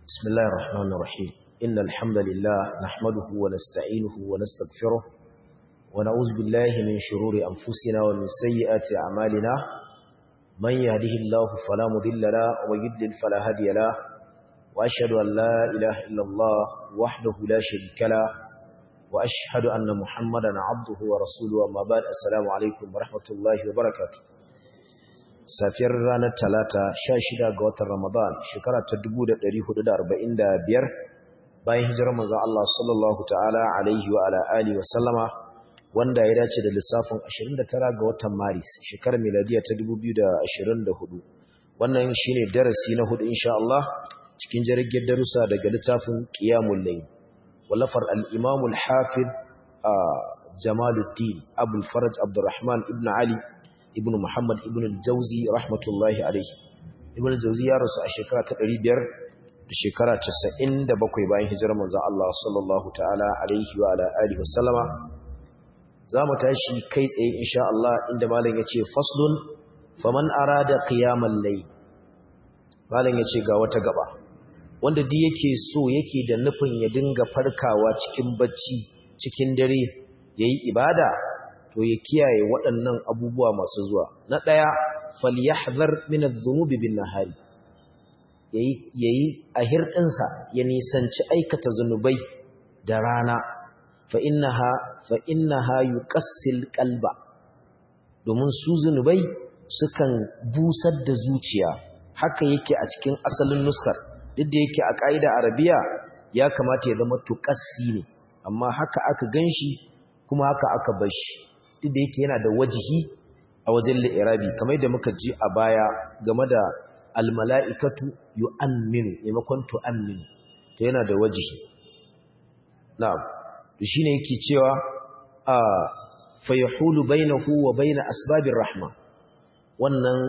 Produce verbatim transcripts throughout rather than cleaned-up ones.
بسم الله الرحمن الرحيم إن الحمد لله نحمده ونستعينه ونستغفره ونعوذ بالله من شرور أنفسنا ومن سيئات أعمالنا من يهده الله فلا مضل له ومن يضلل فلا هادي له وأشهد أن لا إله إلا الله وحده لا شريك له وأشهد أن محمدا عبده ورسوله أما بعد السلام عليكم ورحمة الله وبركاته safiyar ranar talata sha shida ga watan Ramadan shekara ta dubu da ɗari hudu da arba'in da biyar bayan hijirar manzon Allah sallallahu ta'ala alaihi wa ala alihi wa sallama wanda ya dace da lissafin ashirin da tara ga watan Maris shekarar miladiya ta dubu biyu da ashirin da hudu wannan shine darasi na hudu insha Allah cikin jirgin darussa daga littafin Qiyamul Layl wallafar al-Imam al-Hafiz Jamaluddin Abdul Faraj Abdurrahman ibn Ali ibn Muhammad ibn al-Jawzi rahmatullahi alayhi ibn al-Jawzi ya rasu a shekara ta ɗari biyar da shekara casa'in da bakwai bayan hijirar manzon Allah sallallahu ta'ala alaihi wa ala alihi wasallama zamu tashi kai tsaye insha Allah inda malam yace faslun faman arada qiyamal layl malam yace ga wata gaba wanda duk yake so yake da nufin ya dinga farkawa cikin bacci cikin dare yayi ibada to ya kiyaye waɗannan abubuwa masu zuwa na ɗaya falyahzar min adh-dhunubi bin nahari yayi yayi ahir ɗinsa ya nisanci aikata zunubai da rana fa innaha fa innaha yuqassil qalba domin su zunubai sukan busar da zuciya haka yake a cikin asalin nuskar duk da yake a ƙa'ida arabiya ya kamata ya zama tuqassi ne amma haka aka ganshi kuma haka aka bar shi duk da yake yana da wajihi a wajen li'irabi kamar da muka ji a baya game da almala'ikatu yu'minu maimakon tu'minu to yana da wajihi na'am to shine yake cewa a fa yahulu bainahu wa bain asbabir rahma wannan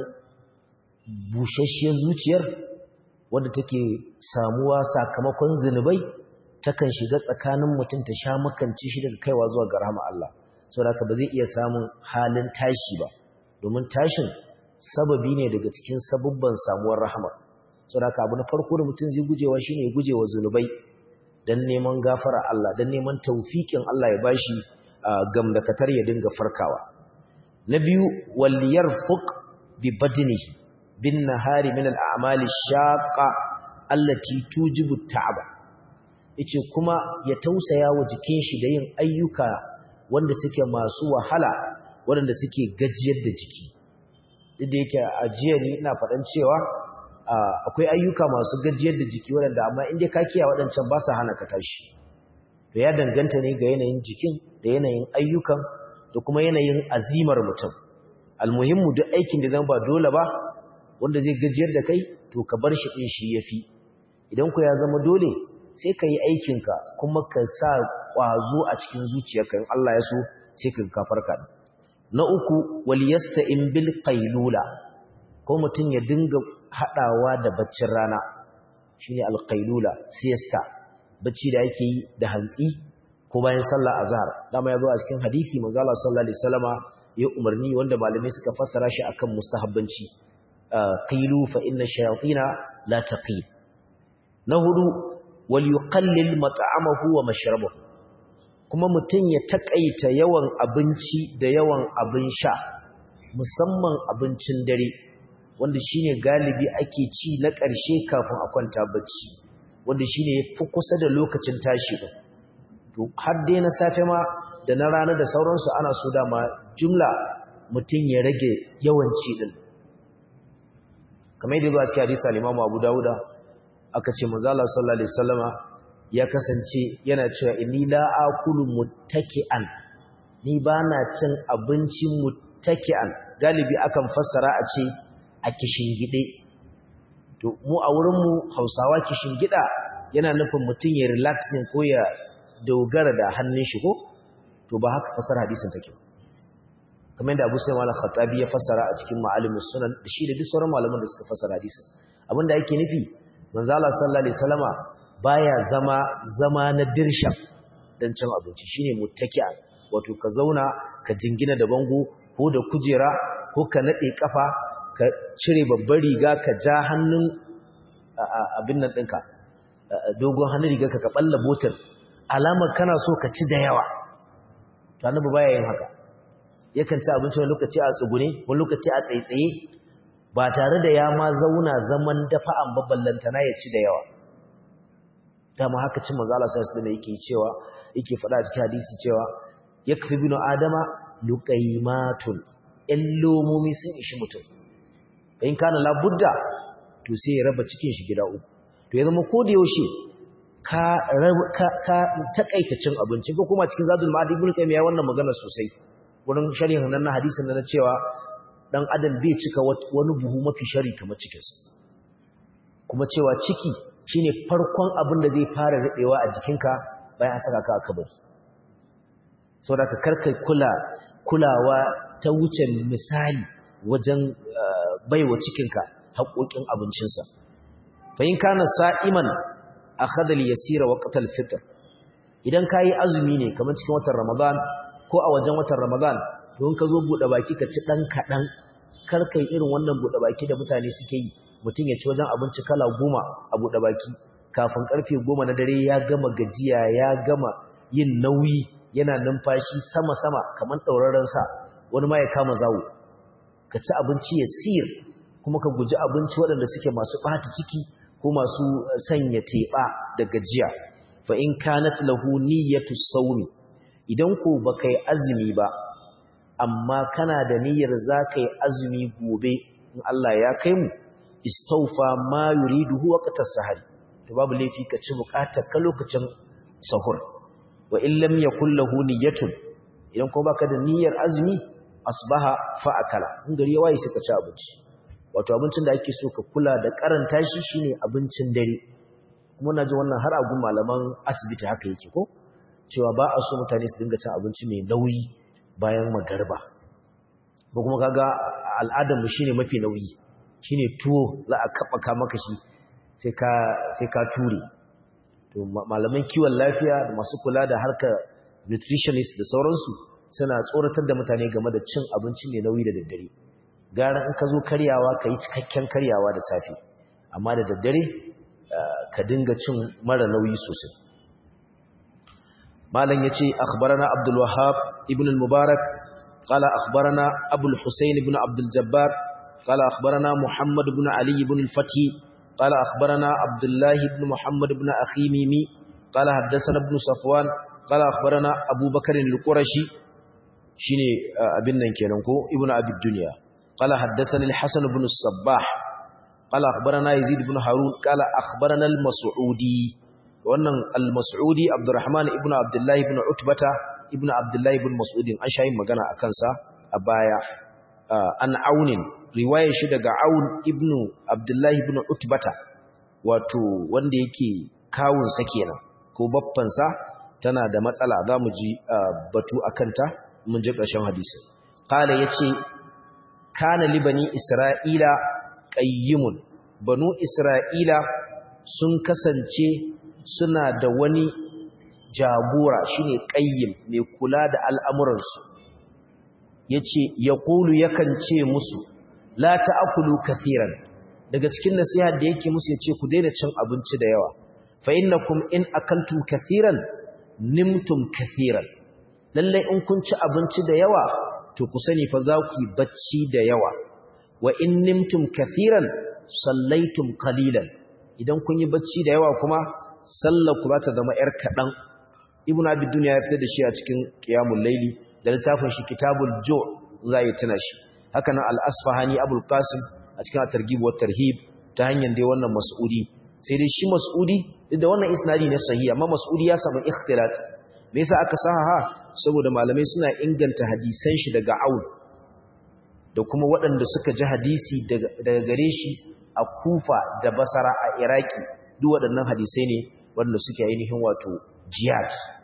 bushashiyar zuciyar wanda take samuwa sakamakon zinubai takan shiga tsakanin mutum ta sha makanci shi daga kaiwa zuwa ga rahama Allah saboda ba zai iya samun halin tashi ba domin tashin sababi ne daga cikin sabubban samuwar rahama saboda abu na farko da mutum zai gujewa shine ya gujewa zunubai dan neman gafara Allah dan neman tawfikin Allah ya bashi gamdakatar ya dinga farkawa na biyu wal yarfuq bi badnihi bin nahari min al a'mali shaqqa allati tujibu ta'aba yace kuma ya tausaya wa jikin shi da yin ayyuka wanda suke masu wahala waɗanda suke gajiyar da jiki duk da yake a jiya ni ina faɗan cewa akwai ayyuka masu gajiyar da jiki waɗanda amma inda ka kiyaye waɗancan ba su hana ka tashi to ya danganta ne ga yanayin jikin da yanayin ayyukan da kuma yanayin azimar mutum almuhimmu duk aikin da zan ba dole ba wanda zai gajiyar da kai to ka bar shi ɗin shi yafi idan ku ya zama dole sai ka yi aikinka kuma ka sa ƙwazo a cikin zuciyarka in Allah ya so sai ka kafarka na uku waliyasta'in bil qailula ko mutum ya dinga hadawa da baccin rana shine al qailula siesta bacci da yake yi da hantsi ko bayan sallar azhar dama ya zo a cikin hadisi manzo Allah sallallahu alaihi wasallama ya umarni wanda malamai suka fassara shi akan mustahabbanci qailu fa inna shayatina la taqil na hudu wal yuqallil mat'amahu wa mashrabahu kuma mutum ya takaita yawan abinci da yawan abin sha musamman abincin dare wanda shine galibi ake ci na ƙarshe kafin a kwanta bacci wanda shine yafi kusa da lokacin tashi din to har dai na safe ma da na rana da sauransu ana so da ma jumla mutum ya rage yawan ci din kamar yadda ba cikin hadisi al-Imam Abu Dawuda aka ce manzo Allah sallallahu alaihi wasallama ya kasance yana cewa inni la akulu muttaki'an ni bana cin abinci muttaki'an galibi akan fassara a ce a kishingide to mu a wurin mu Hausawa kishingida yana nufin mutun ya relaxing ko ya dogara da hannun shi ko to ba haka fassara hadisin take kamar da Abu Sa'id al-Khattabi ya fassara a cikin Ma'alimus Sunan da shi da duk sauran malaman da suka fassara hadisin abinda yake nufi manzo Allah sallallahu alaihi wasallama baya zama zama na dirshan dan cin abinci shine muttaki'a wato ka zauna ka jingina da bango ko da kujera ko ka nade kafa ka cire babbar riga ka ja hannun abin nan dinka dogon hannun riga ka balla botar alamar kana so ka ci da yawa to annabi baya yin haka yakan ci abinci wani lokaci a tsugune wani lokaci a tsaitsaye ba tare da ya ma zauna zaman dafa'an baballantana ya ci da yawa dama haka cin manzo Allah sallallahu alaihi wasallam yake cewa yake faɗa a cikin hadisi cewa yakfi binu adama luqaymatun illomomi sun ishi mutum in kana labudda to sai ya raba cikin shi gida uku to ya zama ko da yaushe ka ka ka takaita cin abinci ko kuma cikin zadul ma'ad ibn qayyim ya wannan magana sosai wurin sharhin nan na hadisin nan cewa dan adam bai cika wani buhu mafi shari kamar cikinsa kuma cewa ciki shine farkon abin da zai fara rabewa a jikinka bayan an saka ka a kabari saboda ka karkai kula kulawa ta wuce misali wajen baiwa cikinka haƙoƙin abincinsa fa in kana sa'iman akhadha al-yasira waqt al-fitr idan kai azumi ne kamar cikin watan Ramadan ko a wajen watan Ramadan don ka zo bude baki ka ci dan kadan kar kai irin wannan bude baki da mutane suke yi mutum ya ci wajen abinci kala goma a bude baki kafin karfe goma na dare ya gama gajiya ya gama yin nauyi yana numfashi sama sama kamar dauraren sa wani ma ya kama zawo ka ci abinci ya sir kuma ka guji abinci waɗanda suke masu ɓata ciki ko masu sanya teɓa da gajiya fa in kanat lahu niyyatu sawmi idan ko baka yi azumi ba amma kana da niyyar zaka yi azumi gobe in Allah ya kai mu istawfa ma yuriduhu waqta sahari to babu laifi ka ci bukatar ka lokacin sahur wa in lam yakul lahu niyyatun idan ko baka da niyyar azumi asbaha fa akala in gari ya waye sai ka ci abinci wato abincin da ake so ka kula da karanta shi shine abincin dare kuma naji wannan har a gun malaman asibiti haka yake ko cewa ba a so mutane su dinga cin abinci mai nauyi bayan magarba ba kuma kaga al'adar mu shine mafi nauyi shine tuwo za a kabbaka maka shi sai ka sai ka ture to malaman kiwon lafiya da masu kula da harkar nutritionist da sauransu suna tsoratar da mutane game da cin abinci mai nauyi da daddare gara in ka zo karyawa ka yi cikakken karyawa da safe amma da daddare ka dinga cin mara nauyi sosai malam yace akhbarana abdul wahhab ibn al mubarak qala akhbarana abul husayn ibn abdul jabbar qala akhbarana muhammad ibn ali ibn al fati qala akhbarana abdullah ibn muhammad ibn akhimimi qala haddathana ibn safwan qala akhbarana abubakar al qurashi shine abin nan kenan ko ibn abi dunya قال حدثني الحسن بن الصباح قال أخبرنا يزيد بن هارون قال أخبرنا المسعودي وأن المسعودي عبد الرحمن ابن عبد الله بن عتبة ابن عبد الله بن مسعود أشاي مغانا أكنسا أبايا عن عون رواية شدق عون ابن عبد الله بن عتبة wato wanda yake kawun sa kenan ko babban sa tana da matsala za mu ji batu akanta mun ji ƙarshen hadisi qala yace kana libani isra'ila qayyimun banu isra'ila sun kasance suna da wani jagora shine qayyim mai kula da al'amuransu yace yaqulu yakan ce musu la ta'kulu kathiran daga cikin nasiha da yake musu yace ku daina cin abinci da yawa fa innakum in akaltum kathiran nimtum kathiran lalle in kun ci abinci da yawa to ku sani fa za ku yi bacci da yawa wa in nimtum kathiran sallaitum qalilan idan kun yi bacci da yawa kuma sallar ku za ta zama yar kadan ibnu abi dunya ya fitar da shi a cikin qiyamul layli da littafin shi kitabul ju' zai tuna shi haka nan al-asfahani abul qasim a cikin at-targhib wa tarhib ta hanyar dai wannan mas'udi sai dai shi mas'udi da wannan isnadi ne sahihi amma mas'udi ya samu ikhtilat me yasa aka sahaha saboda malamai suna inganta hadisan shi daga aun da kuma waɗanda suka ji hadisi daga gare shi a Kufa da Basra a Iraki duk waɗannan hadisai ne waɗanda suke ainihin wato jihad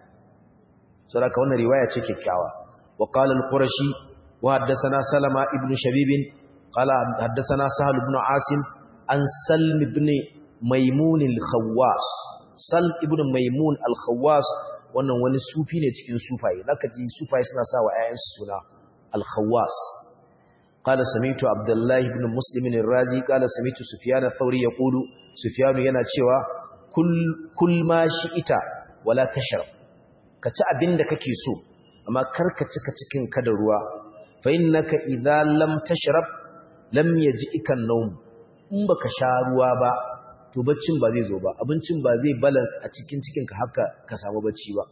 saboda wannan riwaya ce kikkiawa wa qala al-qurashi wa haddathana salama ibn shabib qala haddathana sahal ibn asim an salm ibn maimun al-khawwas sal ibn maimun al-khawwas wannan wani sufi ne cikin sufaye zaka ji sufaye suna sa wa ayyansu suna al-khawwas qala sami'tu abdullah ibn muslim ar-razi qala sami'tu sufyan ath-thawri yaqulu sufyan yana cewa kul kul ma shi'ita wala tashrab ka ci abinda kake so amma kar ka cika cikin ka da ruwa fa innaka idza lam tashrab lam yaj'ika an-nawm in baka sha ruwa ba to baccin ba zai zo ba abincin ba zai balance a cikin cikin ka haka ka samu bacci ba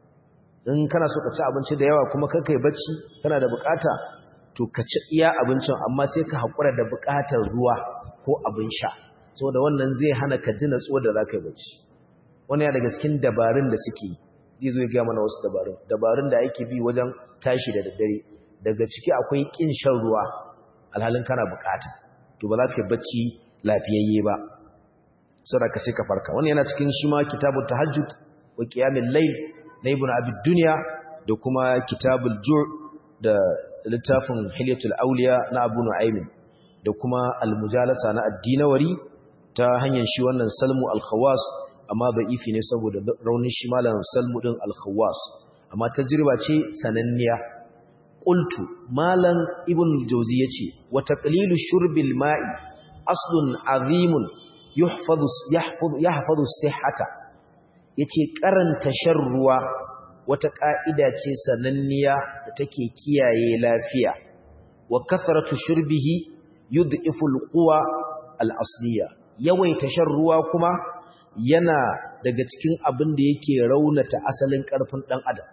in kana so ka ci abinci da yawa kuma kai bacci kana da bukata to ka ci iya abincin amma sai ka hakura da bukatar ruwa ko abin sha saboda wannan zai hana ka ji natsuwa da zaka yi bacci wannan ya daga cikin dabarun da suke zai zo ya ga mana wasu dabarun dabarun da ake bi wajen tashi da daddare daga ciki akwai kin shan ruwa alhalin kana bukata to ba za ka yi bacci lafiyayye ba saboda ka sai ka farka wannan yana cikin shi ma kitabut tahajjud wa qiyamul layl na ibn abi dunya da kuma kitabul ju' da littafin hilyatul awliya na abu nu'aym da kuma al-mujalasa na ad-dinawari ta hanyar shi wannan salmu al-khawas amma da'ifi ne saboda raunin shi malam salmu din al-khawas amma tajriba ce sananniya qultu malam ibn al-jawzi yace wa taqlilu shurbil ma'i aslun azimun yuhfazu yahfazu yahfazu sihhata yace karanta shan ruwa wata ka'ida ce sananniya da take kiyaye lafiya wa kasratu shurbihi yud'ifu al-quwa al-asliya yawaita shan ruwa kuma yana daga cikin abin da yake raunata asalin karfin dan adam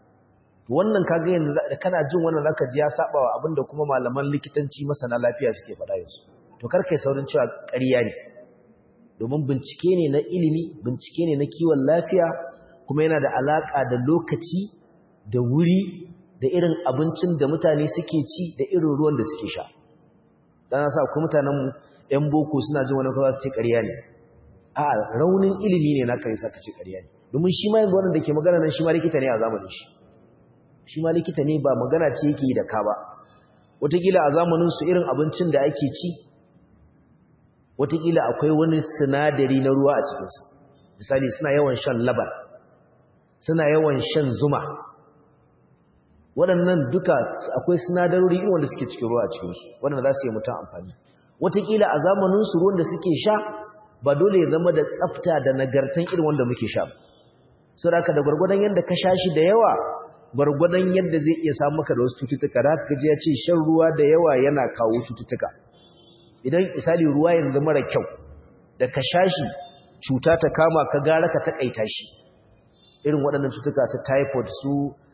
wannan kaga yanzu kana jin wannan zaka ji ya sabawa abinda kuma malaman likitanci masana lafiya suke faɗa yanzu to karkai saurin cewa ƙarya ne domin bincike ne na ilimi bincike ne na kiwon lafiya kuma yana da alaka da lokaci da wuri da irin abincin da mutane suke ci da irin ruwan da suke sha dan sa ku mutanen mu ɗan boko suna jin wani kawai su ce ƙarya ne a raunin ilimi ne na kai saka ce ƙarya ne domin shi ma yanzu wanda ke magana nan shi ma likita ne a zamanin shi shi ma likita ne ba magana ce yake yi da ka ba wataƙila a zamanin su irin abincin da ake ci wataƙila akwai wani sinadari na ruwa a cikinsa misali suna yawan shan laban suna yawan shan zuma waɗannan duka akwai sinadarori irin wanda suke cikin ruwa a cikinsu waɗanda za su yi mutum amfani wataƙila a zamaninsu ruwan da suke sha ba dole ya zama da tsafta da nagartan irin wanda muke sha ba so da da gwargwadon yadda ka sha shi da yawa gwargwadon yadda zai iya samu maka da wasu cututtuka da haka ji ya ce shan ruwa da yawa yana kawo cututtuka idan misali ruwa yanzu mara kyau da ka sha shi cuta ta kama ka gara ka takaita shi irin waɗannan cututtuka su typhoid su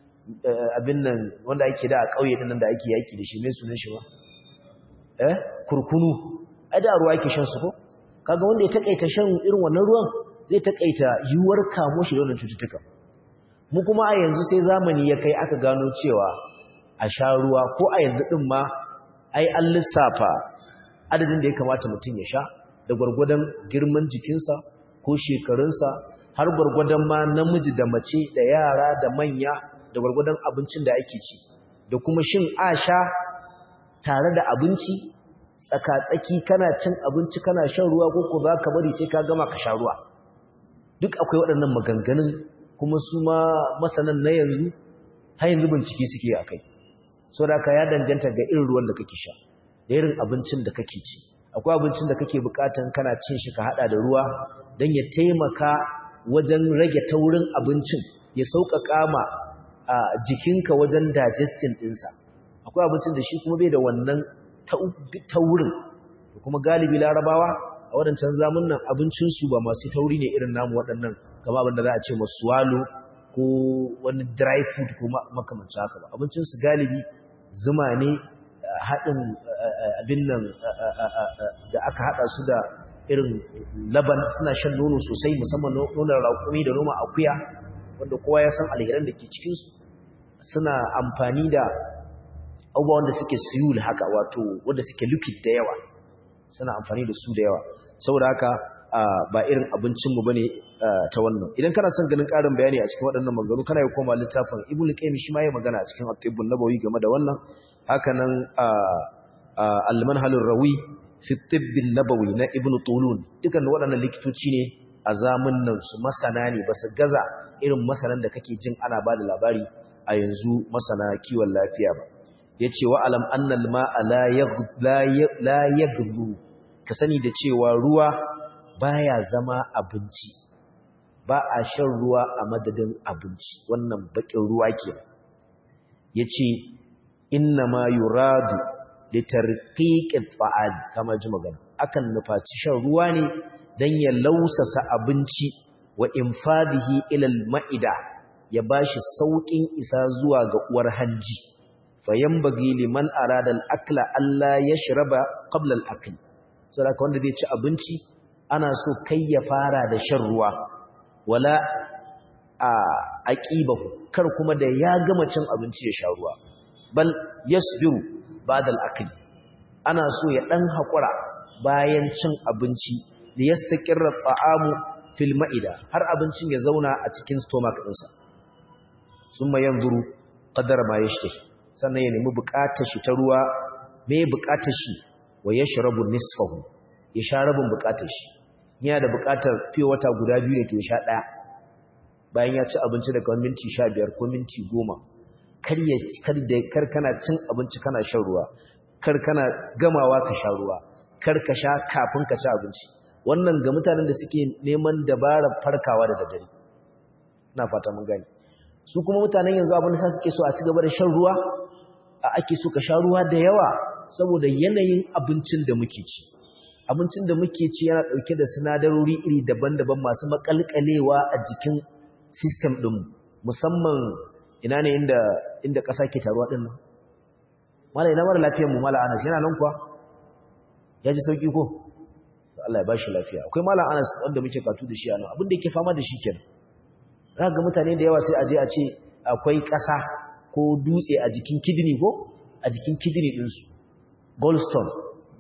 abin nan wanda ake da a ƙauye din nan da ake yaki da shi mai sunan shi ba eh kurkunu ai da ruwa yake shan su ko kaga wanda ya takaita shan irin wannan ruwan zai takaita yiwuwar kamo shi da wannan cututtuka mu kuma a yanzu sai zamani ya kai aka gano cewa a sha ruwa ko a yanzu din ma ai an lissafa adadin da ya kamata mutum ya sha da gwargwadon girman jikinsa ko shekarunsa har gwargwadon ma namiji da mace da yara da manya da gwargwadon abincin da ake ci da kuma shin a sha tare da abinci tsaka-tsaki kana cin abinci kana shan ruwa ko ko za ka bari sai ka gama ka sha ruwa duk akwai waɗannan maganganun kuma su ma masanan na yanzu har yanzu bincike suke a kai so da ka ya danganta ga irin ruwan da kake sha da irin abincin da kake ci akwai abincin da kake bukatan kana cin shi ka hada da ruwa don ya taimaka wajen rage taurin abincin ya sauƙaƙa ma a jikinka wajen digesting ɗinsa akwai abincin da shi kuma bai da wannan taurin kuma galibi larabawa a waɗancan zamunan abincinsu ba masu tauri ne irin namu waɗannan kama abin da za a ce masu swalo ko wani dry food ko makamancin haka ba abincinsu galibi zuma ne haɗin abin nan da aka haɗa su da irin laban suna shan nono sosai musamman nonon raƙumi da nonon akuya wanda kowa ya san alheran da ke cikinsu suna amfani da abubuwan da suke siyul haka wato wanda suke liquid da yawa suna amfani da su da yawa saboda haka ba irin abincinmu bane ta wannan idan kana son ganin ƙarin bayani a cikin waɗannan maganganu kana yi koma littafin ibnu qayyim shi ma ya magana a cikin at-tibbun nabawi game da wannan haka nan al-manhalur rawi fi at-tibbin nabawi na ibnu tulun dukan waɗannan likitoci ne a zamanin su masana ne ba su gaza irin masanan da kake jin ana ba da labari a yanzu masana kiwon lafiya ba yace wa alam annal ma'a la yaghlu ka sani da cewa ruwa baya zama abinci ba a shan ruwa a madadin abinci wannan bakin ruwa kenan yace inna ma yuradu litarqiqit fa'al kama ji magana akan nufaci shan ruwa ne dan ya lausasa abinci wa infadihi ila al-ma'ida ya bashi saukin isa zuwa ga uwar hanji fayambagi liman arada al-akla alla yashraba qabla al-akl saboda wanda zai ci abinci ana so kai ya fara da shan ruwa wala a aqibahu kar kuma da ya gama cin abinci ya sha ruwa bal yasbiru ba'da al-akl ana so ya dan hakura bayan cin abinci da yastaqirra ta'amu fil ma'ida har abincin ya zauna a cikin stomach ɗinsa summa yanzuru qadara ma yashtahi sannan ya nemi bukatar shi ta ruwa me bukatar shi wa yashrabu nisfahu ya sha rabin bukatar shi yana da bukatar fiye wata guda biyu ne to ya sha daya bayan ya ci abinci daga minti sha biyar ko minti goma kar ya kar da kar kana cin abinci kana shan ruwa kar kana gamawa ka sha ruwa kar ka sha kafin ka ci abinci wannan ga mutanen da suke neman dabarar farkawa da daddare ina fata mun gani su kuma mutanen yanzu abin da suke so a ci gaba da shan ruwa ake so ka sha ruwa da yawa saboda yanayin abincin da muke ci abincin da muke ci yana dauke da sinadarori iri daban-daban masu makalkalewa a jikin system din musamman ina ne inda inda ƙasa ke taruwa din nan mala ina mara lafiyar mu mala Anas yana nan kuwa ya ji sauki ko Allah ya bashi lafiya akwai mala Anas wanda muke katu da shi a nan abin da yake fama da shi kenan zaka ga mutane da yawa sai a je a ce akwai ƙasa ko dutse a jikin kidney ko a jikin kidney ɗinsu gallstone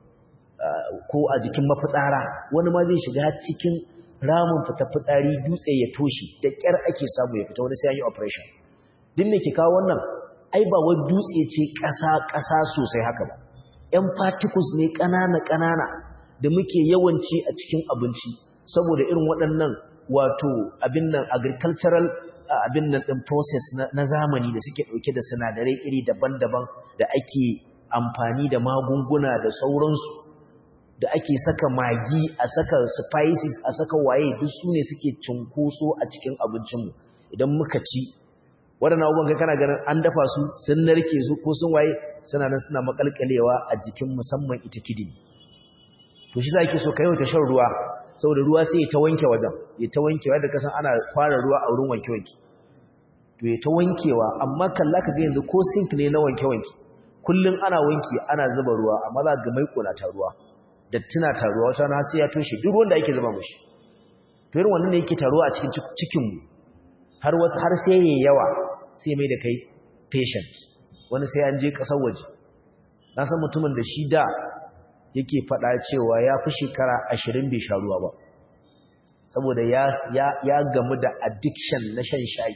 ko a jikin mafitsara wani ma zai shiga cikin ramin fita fitsari dutse ya toshe da ƙyar ake samu ya fita wani sai an yi operation din ne ke kawo wannan ai ba wai dutse ce ƙasa ƙasa sosai haka ba ƴan particles ne ƙanana ƙanana da muke yawanci a cikin abinci saboda irin waɗannan wato abin nan agricultural abin nan ɗin process na zamani da suke ɗauke da sinadarai iri daban-daban da ake amfani da magunguna da sauransu da ake saka magi a saka spices a saka waye duk su ne suke cinkoso a cikin abincinmu idan muka ci waɗannan abubuwan kai kana ganin an dafa su sun narke su ko sun waye suna nan suna makalkalewa a jikin musamman ita kidini to shi za ki so ka yau ta shan ruwa saboda ruwa sai ya ta wanke wajen ya ta wankewa da kasan ana kwara ruwa a wurin wanke-wanke to ya ta wankewa amma kalla ka ga yanzu ko sink ne na wanke-wanke kullum ana wanki ana zuba ruwa amma za ga maiko na taruwa dattina taruwa wata na sai ya toshe duk wanda yake zuba mushi to irin wannan ne yake taruwa a cikin cikin mu har wata har sai yayi yawa sai mai da kai patient wani sai an je kasar waje na san mutumin da shi da yake faɗa cewa ya fi shekara ashirin bai sha ruwa ba saboda ya, ya, ya gamu da addiction na shan shayi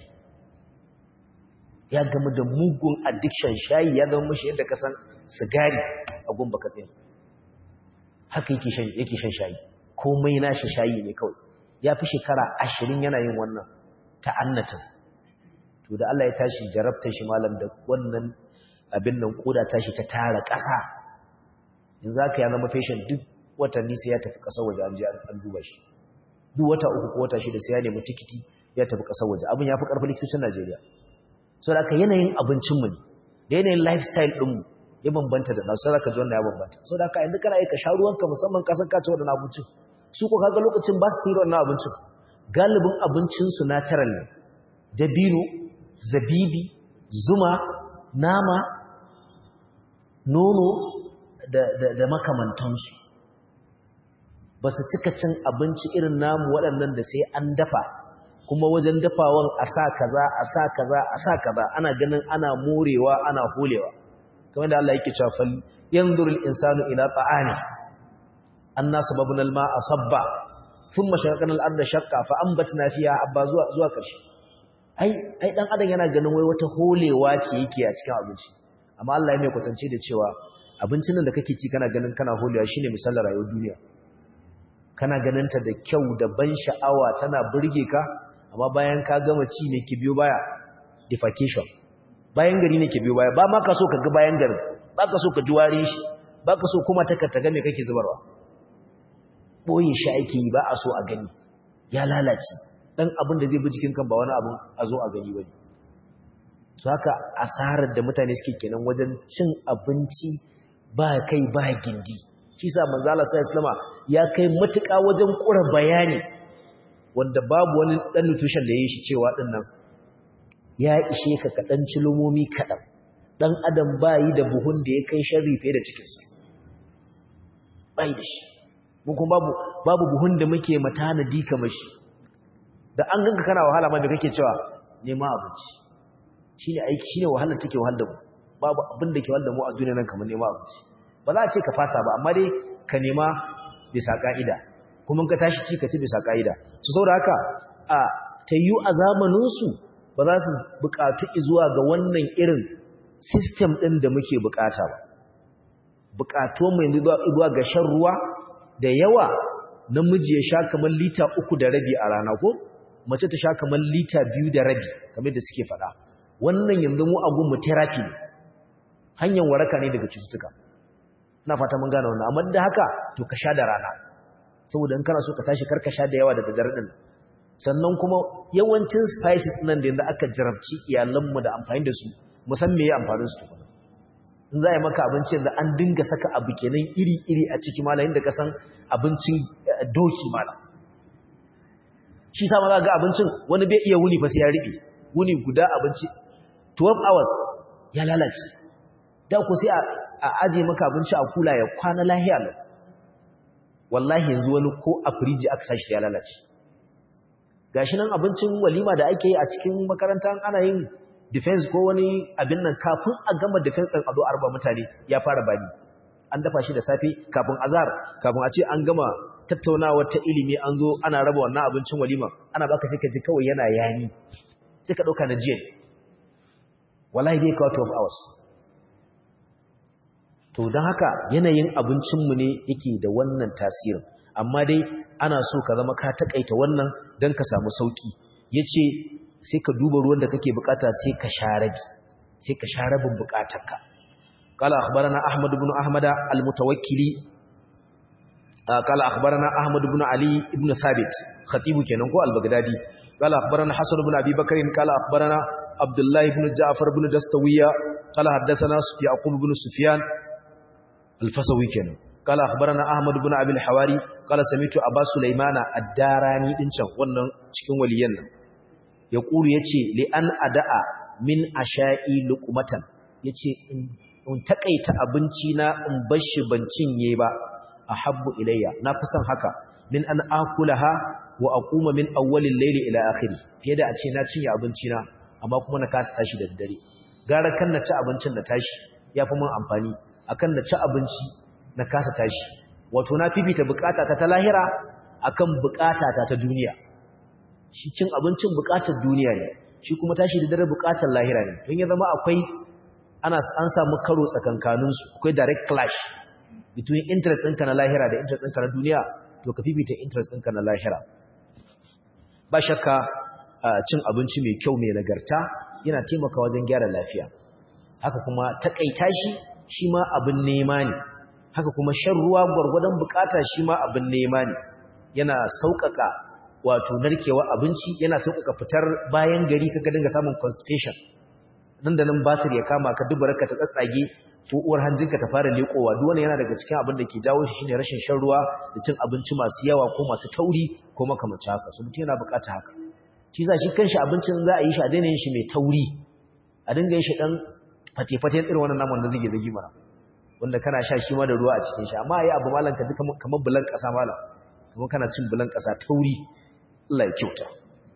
ya gamu da mugun addiction shayi ya zama mashi yadda ka san sigari a gumba ka tsaye haka yake shan, yake shan shayi komai na shi shayi ne kawai ya fi shekara ashirin yana yin wannan ta'annatin to da Allah ya tashi jarabta shi malam da wannan abin nan koda tashi ta tara ƙasa in za ka ya zama fashion duk watanni sai ya tafi ƙasar waje an je an duba shi duk wata uku ko wata shida sai ya nemi tikiti ya tafi ƙasar waje abin ya fi ƙarfin likitocin Najeriya so da aka yanayin abincinmu ne da yanayin lifestyle ɗinmu ya bambanta da nasu sai ka ji wannan ya bambanta so da aka yanzu kana yi ka sha ruwanka musamman ka san ka ci wannan abincin su ko kaga lokacin ba su yi wannan abincin galibin abincinsu natural ne dabino zabibi zuma nama nono da, da, da makamantansu ba su cika cin abinci irin namu waɗannan da sai an dafa kuma wajen dafawan a sa kaza a sa kaza a sa kaza ana ganin ana morewa ana holewa kamar da Allah yake cewa fal yanzurul insanu ila ta'ani anna sababna al-ma'a sabba thumma shaqaqna al-arda shaqqa fa anbatna fiha abba zuwa zuwa karshe ai ai dan adam yana ganin wai wata holewa ce yake a cikin abinci amma Allah ya mai kwatance da cewa abincin nan da kake ci kana ganin kana holewa shine misalan rayuwar duniya kana ganin ta da kyau da ban sha'awa tana burge ka amma bayan ka gama ci ne ki biyo baya defecation bayan gari ne ki biyo baya ba ma ka so ka ga bayan gari ba ka so ka ji warin shi ba ka so kuma ta ka ga me kake zubarwa boye shi ake yi ba a so a gani ya lalace dan abin da zai bi jikin kan ba wani abin a zo a gani bane to haka asarar da mutane suke kenan wajen cin abinci ba kai ba gindi shi sa manzo Allah sallallahu alaihi wasallam ya kai matuƙa wajen ƙura bayani wanda babu wani dan nutrition da yayi shi cewa din nan ya ishe ka kadan cilumomi kadan dan adam bayi da buhun da ya kai sharri fiye da cikin sa bai da shi mun kuma babu babu buhun da muke matanadi kamar shi da an ganka kana wahala ma da kake cewa nema abinci shine aiki shine wahalar take wahal da mu babu abin da ke wahal da mu a duniya nan kamar nema abinci ba za a ce ka fasa ba amma dai ka nema bisa ka'ida kuma ka tashi ci ka ci bisa ka'ida su saboda haka a tayyu a zamanin su ba za su buƙatu zuwa ga wannan irin system din da muke buƙata ba buƙatu mai zuwa ga shan ruwa da yawa namiji ya sha kamar lita uku da rabi a rana ko mace ta sha kamar lita biyu da rabi kamar da suke faɗa wannan yanzu mu a gunmu therapy ne hanyar waraka ne daga cututtuka na fata mun gane wannan amma da haka to ka sha da rana saboda in kana so ka tashi karka sha da yawa da daddare din sannan kuma yawancin spices nan da yanzu aka jarabci iyalanmu da amfani da su musamman me ya amfanin su tukuna in za a yi maka abincin da an dinga saka abu kenan iri-iri a ciki malayin da ka san abincin doki mala shi sa ma za ga abincin wani bai iya wuni fa sai ya riɓe wuni guda abinci twelve hours ya lalace da ku sai a aje maka abinci a kula ya kwana lahiya lau wallahi yanzu wani ko a firiji aka sashi ya lalace gashi nan abincin walima da ake yi a cikin makaranta ana yin defense ko wani abin nan kafin a gama defense ɗin a zo arba mutane ya fara bani an dafa shi da safe kafin azhar kafin a ce an gama tattaunawa ta ilimi an zo ana raba wannan abincin walima ana baka sai ka ji kawai yana yani sai ka ɗauka na jiya wallahi bai kawo twelve hours to don haka yanayin abincinmu ne yake da wannan tasirin amma dai ana so ka zama ka taƙaita wannan don ka samu sauƙi ya ce sai ka duba ruwan da kake bukata sai ka sha rabi sai ka sha rabin bukatarka qala akhbarana ahmad ibn ahmad al-mutawakkili qala akhbarana ahmad ibn ali ibn thabit khatibu kenan ko al-baghdadi qala akhbarana hasan ibn abi bakr qala akhbarana abdullah ibn ja'far ibn dastawiya qala haddathana yaqub ibn sufyan al-fasawi kenan qala akhbarana ahmad ibn abi al-hawari qala sami'tu aba sulaymana ad-darani din can wannan cikin waliyan nan ya ƙuru ya ce li'an ada'a min a sha'i lukumatan ya ce in taƙaita abinci na in bashi ban cinye ba a habbu ilayya na fi son haka min an akula ha wa a kuma min awwalin laili ila akhiri fiye da a ce na cinye abinci na amma kuma na kasa tashi da dare gara kan na ci abincin da tashi ya fi mun amfani akan na ci abinci na kasa tashi wato na fifita bukata ta ta lahira akan bukata ta ta duniya shi cin abincin bukatar duniya ne shi kuma tashi da dare bukatar lahira ne don ya zama akwai ana an samu karo tsakankaninsu akwai direct clash between interest ɗinka na lahira da interest ɗinka na duniya to ka fifita interest ɗinka na lahira ba shakka cin abinci mai kyau mai nagarta yana taimakawa wajen gyara lafiya haka kuma takaita shi shi ma abin nema ne haka kuma shan ruwa gwargwadon bukata shi ma abin nema ne yana sauƙaƙa wato narkewa abinci yana sauƙaƙa fitar bayan gari kaga dinga samun constipation nan da nan basir ya kama ka dubarka ta tsatsage ko uwar hanjinka ta fara lekowa duk wannan yana daga cikin abin da ke jawo shi shine rashin shan ruwa da cin abinci masu yawa ko masu tauri ko makamancin haka so mutum yana buƙata haka shi za shi kanshi abincin za a yi shi a daina yin shi mai tauri a dinga yin shi dan fate-fate irin wannan naman da zage zagi mana wanda kana sha shi ma da ruwa a cikin shi amma yayi abu malan ka ji kamar bulan ƙasa malam kuma kana cin bulan ƙasa tauri Allah ya kyauta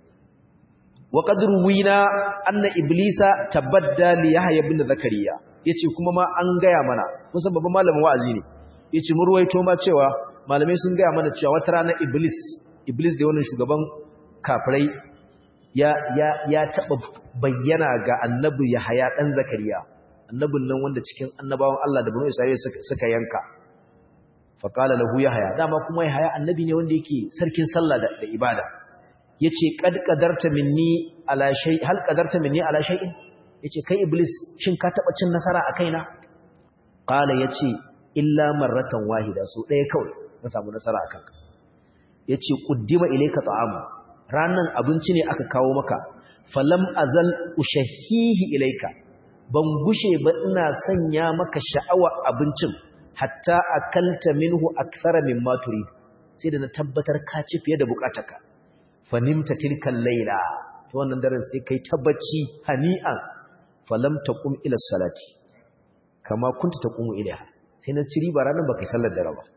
wa qad ruwina anna iblisa tabadda li yahya ibn zakariya yace kuma ma an gaya mana kusan babban malamin wa'azi ne yace mun ruwaito ma cewa malamai sun gaya mana cewa wata rana iblis iblis da wannan shugaban kafirai ya ya ya taba bayyana ga annabi yahya dan zakariya annabin nan wanda cikin annabawan Allah da banu Isra'ila suka, suka yanka fa qala lahu yahya dama kuma yahya annabi ne wanda yake sarkin sallah da, da ibada yace qad qadarta minni ala shay hal qadarta minni ala shay'in yace kai iblis shin ka taba cin nasara a kaina qala yace illa marratan wahida so daya kawai na samu nasara akan ka yace quddima ilayka ta'amu ranan abinci ne aka kawo maka falam azal ushahihi ilaika ban gushe ba ina sanya maka sha'awa abincin hatta akalta minhu akthara mimma turid sai da na tabbatar ka ci fiye da bukatarka fanimta tilkal layla to wannan daren sai kai tabbaci hani'an falam taqum ila salati kama kunta taqumu ilaha sai na ci riba ranan baka sallar dare ba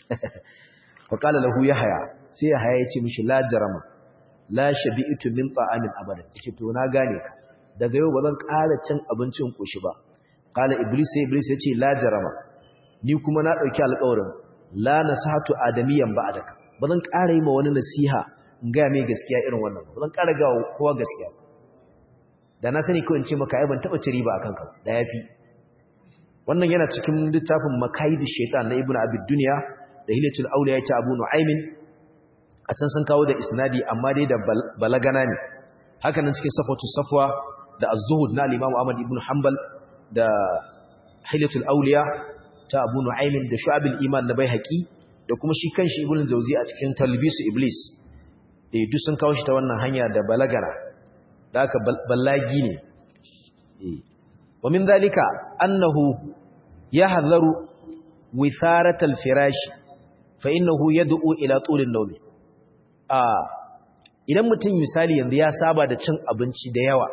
fa qala lahu yahya sai yahya ya ce mishi la jarama la shabi'tu min ta'amin abadan ce to na gane ka daga yau bazan ƙara cin abincin koshi ba qala iblis sai iblis ya ce la jarama ni kuma na dauki alƙawarin la nasihatu adamiyan ba'daka bazan ƙara yi ma wani nasiha in ga mai gaskiya irin wannan bazan ƙara ga kowa gaskiya da na sani ko in ce maka ai ban taba ci riba akan ka da yafi wannan yana cikin littafin makaidish shaitan na ibnu abi dunya da hilatul awliya ta abu nu'aymin a can sun kawo da isnadi amma dai da balagana ne haka nan cikin safatu safwa da az-zuhud na al-imam ahmad ibn hanbal da hilatul awliya ta abu nu'aymin da shu'abul iman na baihaqi da kuma shi kanshi ibn jawzi a cikin talbisu iblis eh duk sun kawo shi ta wannan hanya da balagana da aka ballagi ne eh wa min zalika annahu yahdharu wisaratal firash fa innahu yad'u ila tulin nawm a idan mutum misali yanzu ya saba da cin abinci da yawa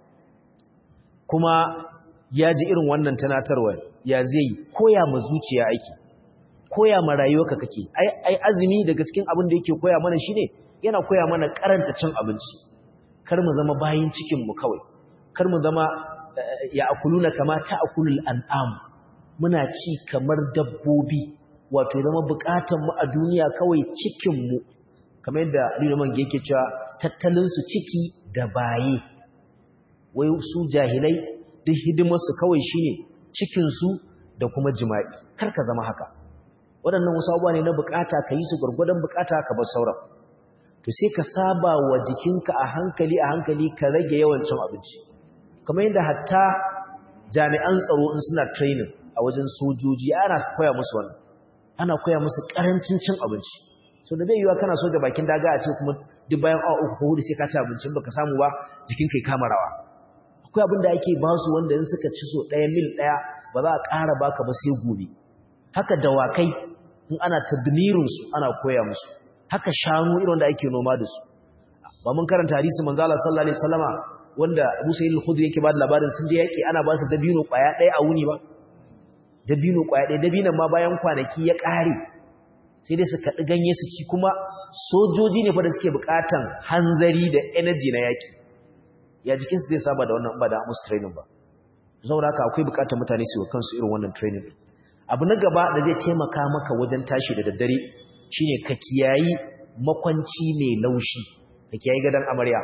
kuma ya ji irin wannan tunatarwa ya zai koya ma zuciya aiki koya ma rayuwarka kake ai ai azumi daga cikin abin da yake koya mana shine yana koya mana karanta cin abinci kar mu zama bayin cikin mu kawai kar mu zama ya akuluna kama ta'kulul an'am muna ci kamar dabbobi wato zama bukatun mu a duniya kawai cikin mu kamar yadda liman yake cewa tattalin su ciki da baye wai su jahilai duk hidimar su kawai shine cikin su da kuma jima'i kar ka zama haka waɗannan wasu abubuwa ne na bukata ka yi su gurgurdan bukata ka bar sauran to sai ka saba wa jikinka a hankali a hankali ka rage yawan cin abinci kamar yadda hatta jami'an tsaro in suna training a wajen sojoji ana koya musu wannan ana koya musu karancin cin abinci so da bai yiwa kana soja bakin daga a ce kuma duk bayan awa uku ko hudu sai ka ci abinci baka samu ba jikinka ya kama rawa akwai abin da ake ba su wanda in suka ci so ɗaya mil ɗaya ba za a ƙara baka ba sai gobe haka dawakai in ana tadmirin su ana koya musu haka shanu irin wanda ake noma da su ba mun karanta hadisi manzo Allah sallallahu alaihi wasallama wanda Abu Sa'id al-Khudri yake ba da labarin sun je yaki ana ba su dabino kwaya ɗaya a wuni ba dabino kwaya ɗaya dabinan ma bayan kwanaki ya ƙare sai dai su kaɗi ganye su ci kuma sojoji ne fa da suke buƙatan hanzari da energy na yaki ya jikinsu zai saba da wannan ba da musu training ba saboda haka akwai buƙatar mutane su yi kansu irin wannan training abu na gaba da zai taimaka maka wajen tashi da daddare shine ka kiyayi makwanci mai laushi ka kiyayi gadon amarya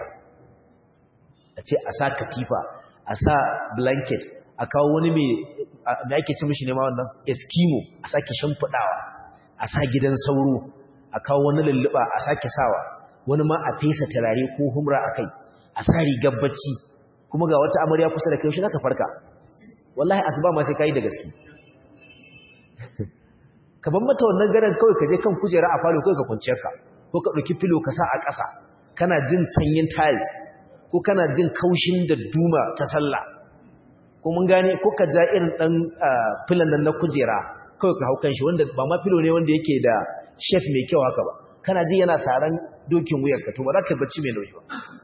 a ce a sa katifa a sa blanket a kawo wani mai da ake ci mishi ne ma wannan eskimo a sake shimfiɗawa a sa gidan sauro a kawo wani lulluɓa a sake sawa wani ma a fesa turare ko humra a kai a sa rigar bacci kuma ga wata amarya kusa da kai shi zaka farka wallahi asuba ma sai kai da gaske ka ban mata wannan garan kawai ka je kan kujera a falo kawai ka kwanciyar ka ko ka dauki filo ka sa a ƙasa kana jin sanyin tiles ko kana jin kaushin da duma ta sallah ko mun gane ko ka ja irin dan filan nan na kujera kawai ka hau kan shi wanda ba ma filo ne wanda yake da shape mai kyau haka ba kana ji yana saran dokin wuyar ka to ba za ka bacci mai nauyi ba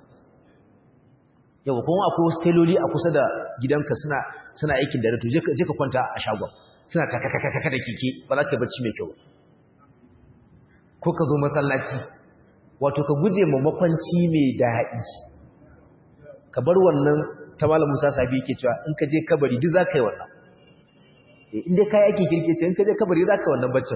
yau kuma akwai wasu teloli a kusa da gidanka suna suna aikin da to je ka kwanta a shagon suna kakakakaka da keke ba za ka bacci mai kyau ko ka zo masallaci wato ka guje ma makwanci mai daɗi ka bar wannan ta malam Musa Sabi yake cewa in ka je kabari duk za ka yi wannan in dai kai ake kirkece in ka je kabari za ka yi wannan baccin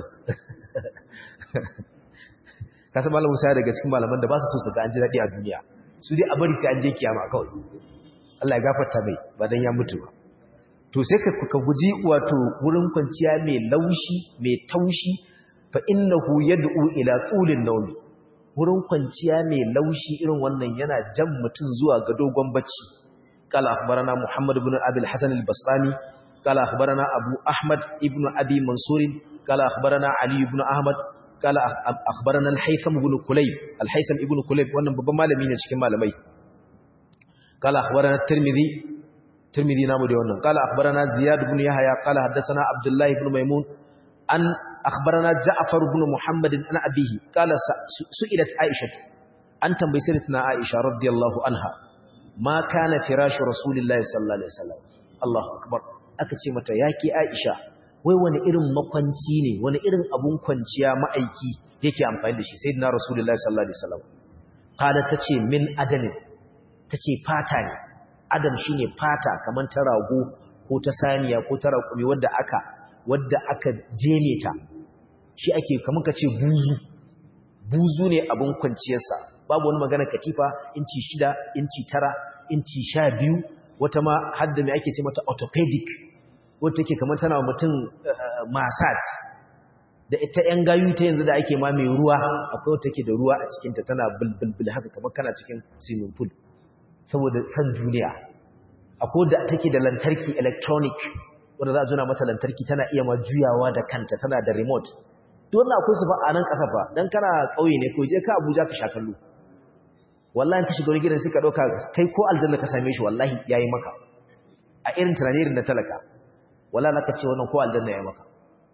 ka san malam Musa daga cikin malaman da ba su so su ga an ji daɗi a duniya su dai a bari sai an je kiyama kawai Allah ya gafarta mai ba dan ya mutu ba to sai ka ka guji wato wurin kwanciya mai laushi mai taushi fa innahu yad'u ila tulin nawmi wurin kwanciya mai laushi irin wannan yana jan mutun zuwa ga dogon bacci qala akhbarana Muhammad ibn Abi al-Hasan al-Bastami qala akhbarana Abu Ahmad ibn Abi Mansur qala akhbarana Ali ibn Ahmad qala akhbarana al-haytham ibn kulayb al-haytham ibn kulayb wannan babban malami ne cikin malamai qala akhbarana at-tirmidhi tirmidhi namu da wannan qala akhbarana ziyad ibn yahya qala haddathana abdullah ibn maymun an akhbarana ja'far ibn muhammad an abihi qala su'ilat aisha an tambayi sayyidatuna aisha radiyallahu anha ma kana firashu rasulillahi sallallahu alaihi wasallam Allahu akbar aka ce mata yaki aisha wai wani irin makwanci ne wani irin abun kwanciya ma'aiki yake amfani da shi sayyidina rasulullahi sallallahu alaihi wasallam qala tace min adamin tace fata ne adam shine fata kaman ta rago ko ta saniya ko ta raƙumi wanda aka wanda aka jeme ta shi ake kaman kace buzu buzu ne abun kwanciyarsa babu wani magana katifa inci shida inci tara inci sha biyu wata ma hadda me ake ce mata orthopedic wata take kamar tana mutum massage da ita yan gayu ta yanzu da ake ma mai ruwa akwai wata take da ruwa a cikin ta tana bulbulbul haka kamar kana cikin swimming pool saboda san duniya akwai da take da lantarki electronic wanda za a juna mata lantarki tana iya ma juyawa da kanta tana da remote duk wannan akwai su fa a nan kasa fa dan kana kauye ne ko je ka Abuja ka sha kallo wallahi ka shiga wani gidan sai ka dauka kai ko aljanna ka same shi wallahi yayi maka a irin tunanin da talaka wallahi naka ce wannan ko aljanna yayi maka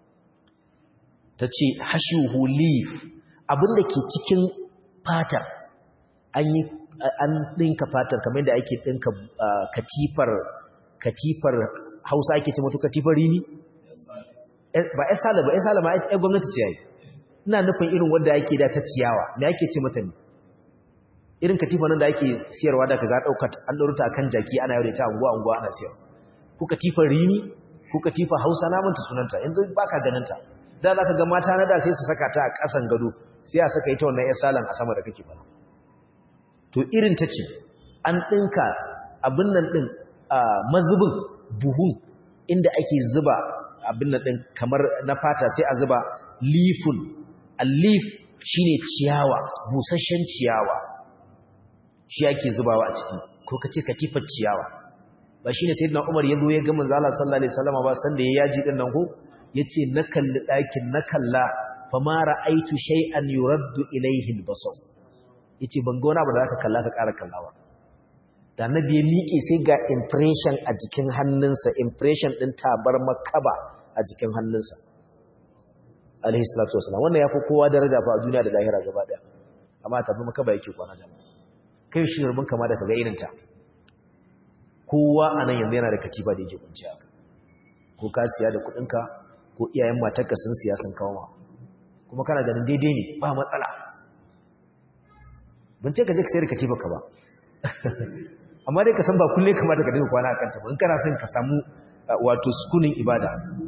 tace hashuhu leaf abinda ke cikin fatar an yi an dinka fatar kamar yadda ake dinka katifar katifar Hausa ake ce mata katifar rini ba ai sala ba ai sala ma ai gwamnati ce yayi ina nufin irin wanda yake da ta ciyawa me yake ce mata ne irin katifa nan da ake siyarwa da kaga daukar an dauruta akan jaki ana yaure ta anguwa anguwa ana siyar ku katifar rini ku katifa Hausa na manta sunanta yanzu baka ganin ta da zaka ga mata na da sai su saka ta a kasan gado sai a saka ita wannan yasalan a sama da kake fara to irin ta ce an dinka abin nan din mazubin buhun inda ake zuba abin nan din kamar na fata sai a zuba lifun al-lif shine ciyawa busasshen ciyawa shi yake zubawa a ciki ko kace katifar ciyawa ba shine sayyidina Umar yazo ya ga manzo Allah sallallahu alaihi wasallam ba san da ya yaji din nan ko yace na kalli dakin na kalla fa ma ra'aitu shay'an yuraddu ilayhi al-basar yace ban ga wani abu da zaka kalla ka ƙara kallawa da annabi ya miƙe sai ga impression a jikin hannunsa impression din tabar makaba a jikin hannunsa alaihi salatu wasallam wannan yafi kowa daraja fa a duniya da lahira gaba daya amma tabar makaba yake kwana da kai shi rubun kama da kaga irinta kowa anan yanzu yana da katiba da yake kunciya ko ka siya da kudinka ko iyayen matarka sun siya sun kawo ma kuma kana ganin daidai ne ba matsala ban ce ka je ka sayar katiba ka ba amma dai ka san ba kulle kamata ka dinga kwana akan ta ba in kana son ka samu wato sukunin ibada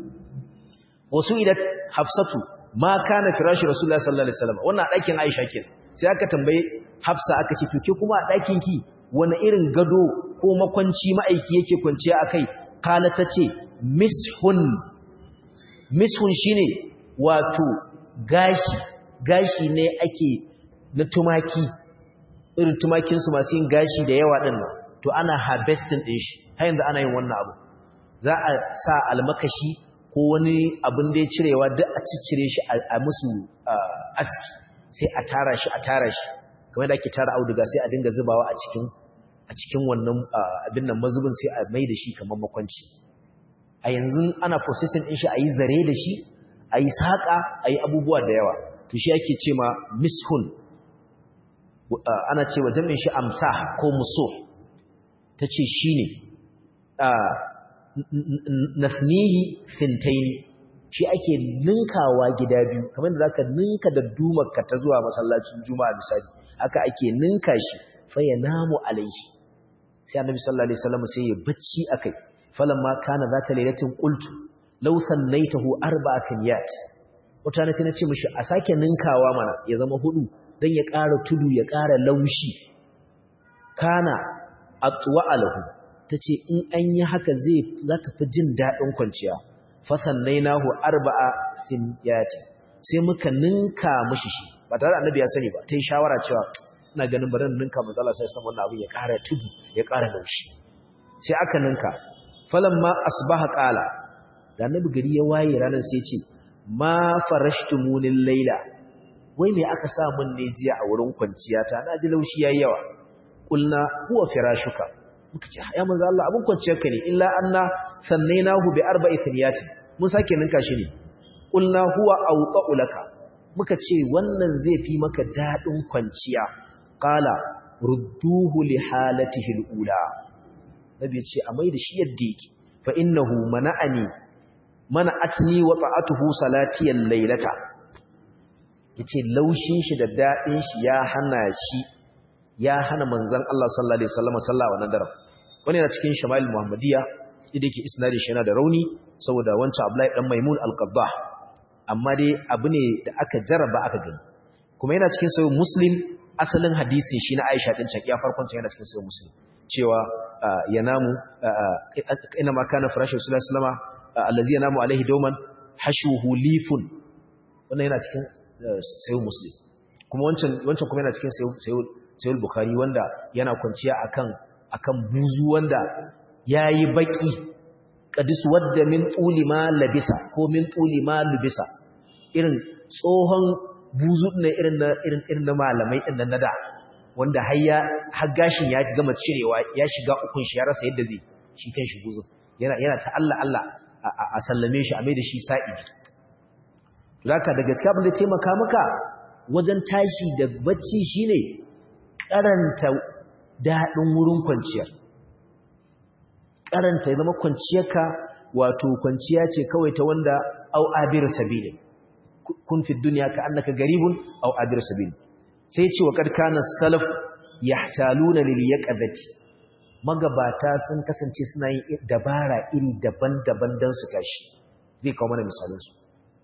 wasu idat hafsatu ma kana firashi rasulullahi sallallahu alaihi wasallam wannan ɗakin Aisha kenan sai aka tambaye Hafsa aka ce to ke kuma a ɗakin ki wani irin gado ko makwanci ma'aiki yake kwanciya akai kala tace mishun mishun shine wato gashi gashi ne ake na tumaki irin tumakin su masu yin gashi da yawa din nan to ana harvesting din shi har yanzu ana yin wannan abu za a sa almakashi ko wani abin da ya cirewa duk a ciccire shi a musu aski sai a tara shi a tara shi kamar da ake tara auduga sai a dinga zubawa a cikin a cikin wannan abin nan mazubin sai a mai da shi kamar makwanci a yanzu ana processing din shi a yi zare da shi a yi saƙa a yi abubuwa da yawa to shi ake ce ma mishun ana cewa jami'in shi amsa ko muso ta ce shi ne nafnihi fintaini shi ake ninkawa gida biyu kamar da zaka ninka da dumarka ta zuwa masallacin juma'a misali aka ake ninka shi fa yanamu alaihi sai annabi sallallahu alaihi wasallam sai ya bacci akai falamma kana zata lailatin qultu law sannaitahu arba'a finyat mutane sai nace mishi a sake ninkawa mana ya zama hudu dan ya ƙara tudu ya ƙara laushi kana atwa alahu tace in an yi haka zai zaka fi jin dadin kwanciya fasannainahu arba'a finyat sai muka ninka mishi shi ba tare da annabi ya sani ba tai shawara cewa ina ganin barin ninka manzo Allah sai san wannan abin ya ƙara tudu ya ƙara laushi sai aka ninka falamma asbaha qala da annabi gari ya waye ranar sai ce ma farashtumunil laila wai me aka sa mun ne jiya a wurin kwanciyata na ji laushi yayi yawa qulna huwa firashuka muka ce ya manzo Allah abun kwanciyarka ne illa anna sannainahu bi arba'i thniyati mun sake ninka shi ne qulna huwa awqa'u laka muka ce wannan zai fi maka dadin kwanciya qala rudduhu li halatihi alula nabi ce a mai da shi yadda yake fa innahu mana'ani mana'atni wa ta'atuhu salati al-lailata yace laushin shi da dadin shi ya hana shi ya hana manzon Allah sallallahu alaihi wasallam sallah wannan daren wani yana cikin shama'il muhammadiyya idan yake isnadin shi yana da rauni saboda wancan Abdullahi dan Maimun al-Qabbah amma dai abu ne da aka jarraba aka gani kuma yana cikin sahih Muslim asalin hadisin shi na Aisha din cakiya farkon yana cikin sahih Muslim cewa yanamu ina ma kana farashu sallallahu alaihi wasallam allazi yanamu alaihi dawman hashuhu lifun wannan yana cikin sahih Muslim kuma wancan wancan kuma yana cikin sahih sahih Bukhari wanda yana kwanciya akan akan buzu wanda yayi baki qadis wadda min tuli ma labisa ko min tuli ma lubisa irin tsohon buzu ne irin na irin irin na malamai din nan da wanda har ya har gashin ya gama cirewa ya shiga ukun shi ya rasa yadda zai shi kan shi buzu yana yana ta Allah Allah a sallame shi a mai da shi sa'i zaka da gaskiya abin da taimaka maka wajen tashi da bacci shine karanta dadin wurin kwanciyar karanta ya zama kwanciyarka wato kwanciya ce kawai ta wanda au abir sabili kun fi dunya ka annaka garibun au abir sabili sai ce wa kad kana salaf yahtaluna lil yaqadati magabata sun kasance suna yin dabara iri daban-daban dan su tashi zai kawo mana misalan su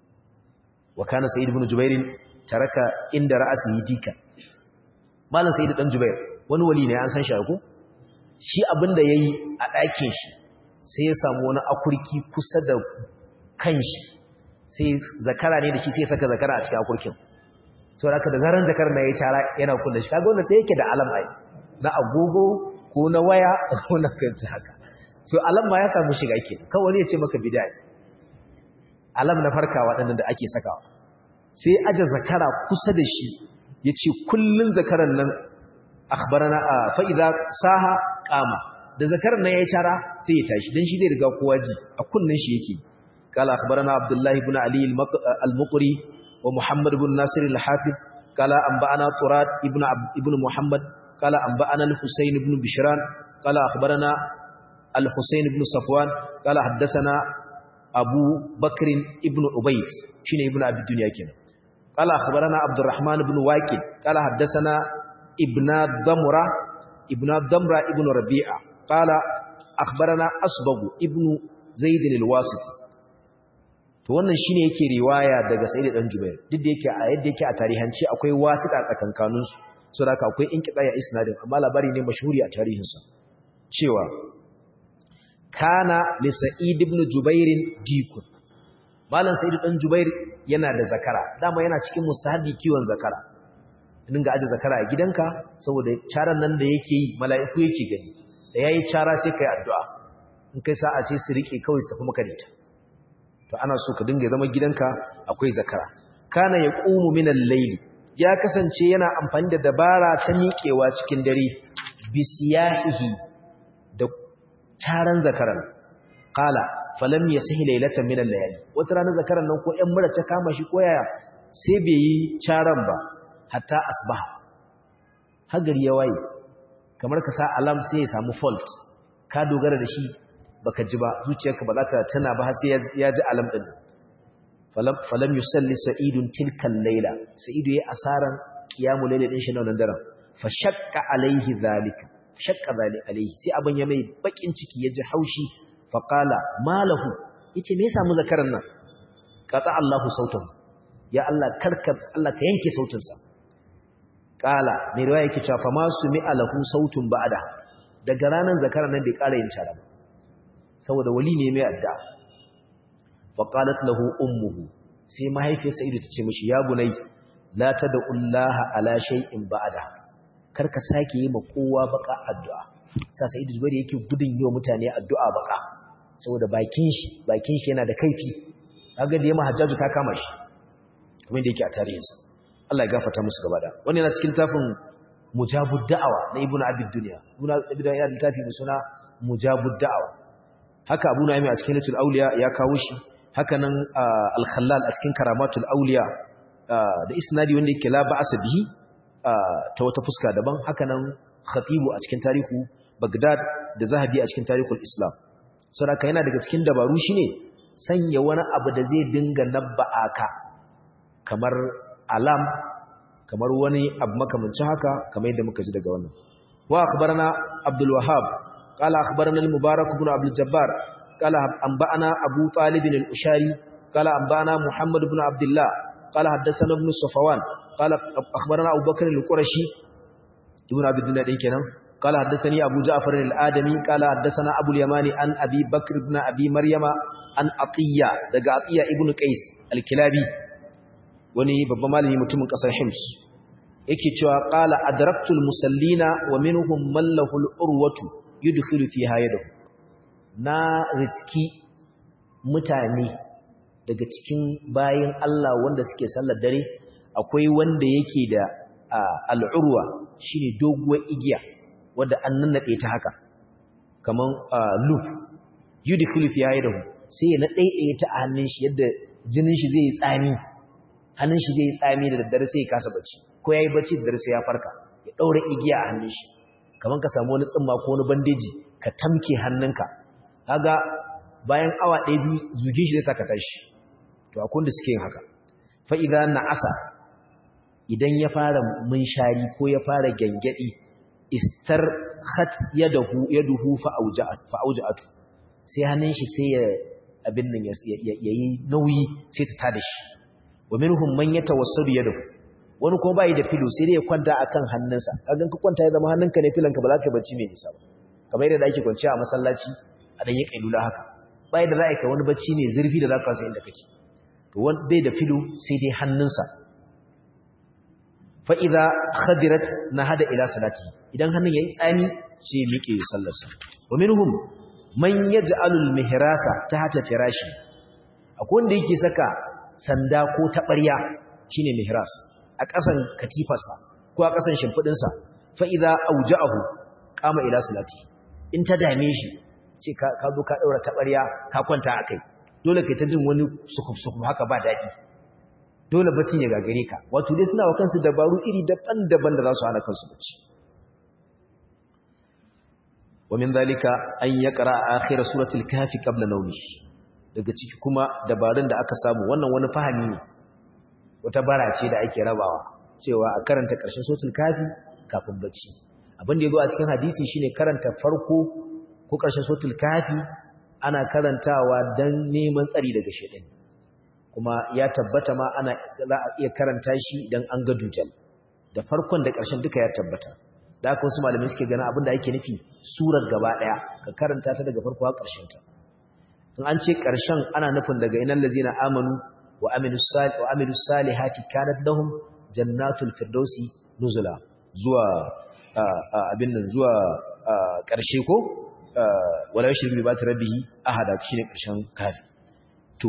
wa kana sa'id ibn jubair taraka inda ra'asi dika malam sa'id dan jubair wani wali ne an san shi ko shi abinda yayi a ɗakin shi sai ya samu wani akurki kusa da kanshi sai zakara ne da shi sai ya saka zakara a cikin akurkin to haka da zaran zakar na yayi tara yana kula shi kaga wannan da yake da alam ai na agogo ko na waya ko na kanta haka so alam ma ya samu shiga ke kawai ne ya ce maka bid'a alam na farkawa wadannan da ake sakawa sai aje zakara kusa da shi yace kullun zakaran nan akhbarana fa idza saha qama da zakaran nan yayi tara sai ya tashi dan shi zai riga kowa ji a kullun shi yake kala akhbarana abdullah ibn ali al-muqri wa muhammad ibn nasir al-hafiz kala anba'ana turat ibn ibn muhammad kala anba'ana al-husayn ibn bishran kala akhbarana al-husayn ibn safwan kala haddathana abu bakr ibn ubayd shine ibn abi dunya kenan kala akhbarana abdurrahman ibn waqid kala haddathana ibn damra ibn damra ibn rabi'a qala akhbarana asbagh ibn zaid al-wasiti to wannan shine yake riwaya daga sa'id dan jubair duk da yake a yadda yake a tarihanci akwai wasita tsakankanin su so da akwai inqita ya isnadin amma labari ne mashhuri a tarihin sa cewa kana li sa'id ibn jubair dikun malam sa'id dan jubair yana da zakara dama yana cikin mustahabi kiwon zakara dinga aje zakara a gidanka saboda charan nan da yake yi mala'iku yake gani da yayi chara sai kai addu'a in kai sa'a sai su rike kawai su tafi maka da ita to ana so ka dinga zama gidanka akwai zakara kana yaqumu min al-layl ya kasance yana amfani da dabara ta miƙewa cikin dare bisiyahihi da charan zakaran qala falam yasihi laylatan min al-layali wata rana zakaran nan ko ƴan mura ta kama shi ko yaya sai bai yi charan ba hatta asbaha hagari ya waye kamar ka sa alam sai ya samu fault ka dogara da shi baka ji ba zuciyarka ba za ta tana ba har sai ya ji alam din falam falam yusalli sa'idun tilkal layla sa'idu yayi asaran qiyamul layl din shi nan daren fa shaqqa alaihi zalika shaqqa zalika alaihi sai abin ya mai bakin ciki ya ji haushi fa qala malahu yace me yasa mu zakaran nan qata Allahu sautahu ya Allah karka Allah ka yanke sautin sa qala mai riwaya yake cewa fa ma sumi alahu sautun ba'da daga ranan zakaran nan bai ƙara yin shara ba saboda wali ne mai adda fa qalat lahu ummuhu sai mahaifiyar Sa'idu ta ce mishi ya bunai la tad'ullaha ala shay'in ba'da karka sake yi ma kowa baka addu'a sa Sa'idu Zubair yake gudun yi wa mutane addu'a baka saboda bakin shi bakin shi yana da kaifi kaga da yamma Hajjaju ta kama shi kuma da yake a tarihinsa Allah ya gafarta musu gaba da wannan yana cikin tafin mujabud da'awa na ibnu abi dunya ibnu abi dunya ya littafi mai suna mujabud da'awa haka abu na'imi a cikin litul awliya ya kawo shi haka nan al-khallal a cikin karamatul awliya da isnadi wanda yake la ba'asa bihi ta wata fuska daban haka nan khatibu a cikin tarihu bagdad da zahabi a cikin tarihul islam saboda yana daga cikin dabaru shine sanya wani abu da zai dinga nabba'a ka kamar alam kamar wani abu makamancin haka kamar yadda muka ji daga wannan wa akhbarana abdul wahhab qala akhbarana al-mubarak ibn abdul jabbar qala anba'ana abu talib al-ushari qala anba'ana muhammad ibn abdullah qala haddathana ibn safwan qala akhbarana abu bakr al-qurashi ibn abi dunya dai kenan qala haddathani abu ja'far al-adami qala haddathana abu al-yamani an abi bakr ibn abi maryama an atiya daga atiya ibn qais al-kilabi wani babban malami mutumin kasar Hims yake cewa qala adraktul musallina wa minhum man lahu al-urwatu yudkhilu fiha yadahu na riski mutane daga cikin bayin Allah wanda suke sallar dare akwai wanda yake da al-urwa shine doguwar igiya wanda an nannade ta haka kaman loop yudkhilu fiha yadahu sai ya nadaye ta a hannun shi yadda jinin shi zai tsami hannun shi zai tsami da daddare sai ya kasa bacci ko yayi bacci da daddare sai ya farka ya daura igiya a hannun shi kaman ka samu wani tsimma ko wani bandeji ka tamke hannunka kaga bayan awa ɗaya biyu zugin shi zai saka tashi to akwai da suke yin haka fa idza na'asa idan ya fara munshari ko ya fara gangadi istar khat yadahu yaduhu fa auja'at fa auja'atu sai hannun shi sai ya abin nan yayi nauyi sai ta tada shi wa minhum man yatawassadu yadahu wani kuma bai da filo sai dai ya kwanta akan hannunsa kaga ka kwanta ya zama hannunka ne filanka ba za ka bacci mai nisa ba kamar yadda ake kwanciya a masallaci a dan yi kailula haka bai da za ka wani bacci ne zurfi da za ka san inda kake to wanda bai da filo sai dai hannunsa fa idza khadirat nahada ila salati idan hannun yayi tsani sai ya miƙe sallarsa wa minhum man yaj'alu al-mihrasa tahta firashi akwai wanda yake saka sanda ko taɓarya shine mihras a ƙasan katifarsa ko a ƙasan shimfidinsa fa idza auja'ahu qama ila salati in ta dame shi ce ka zo ka daura taɓarya ka kwanta akai dole kai ta jin wani sukuf sukuf haka ba dadi dole bacci ya gagare ka wato dai suna wa kansu dabaru iri daban-daban da za su hana kansu bacci wa min zalika an yaqra akhir suratul kahfi qabla nawmihi daga ciki kuma dabarun da aka samu wannan wani fahimi ne wata bara ce da ake rabawa cewa a karanta ƙarshen suratul kafi kafin bacci abin da yazo a cikin hadisi shine karanta farko ko ƙarshen suratul kafi ana karantawa dan neman tsari daga shedan kuma ya tabbata ma ana za a iya karanta shi idan an ga dujal da farkon da ƙarshen duka ya tabbata da haka wasu malamai suke gana abin da ake nufi surar gaba daya ka karanta ta daga farko har ƙarshen ta in an ce ƙarshen ana nufin daga inal ladzina amanu wa amilus salih wa amilus salihati kanat lahum jannatul firdausi nuzula zuwa abin nan zuwa ƙarshe ko wala yushriku bi ibadati rabbih ahada shine ƙarshen kafi to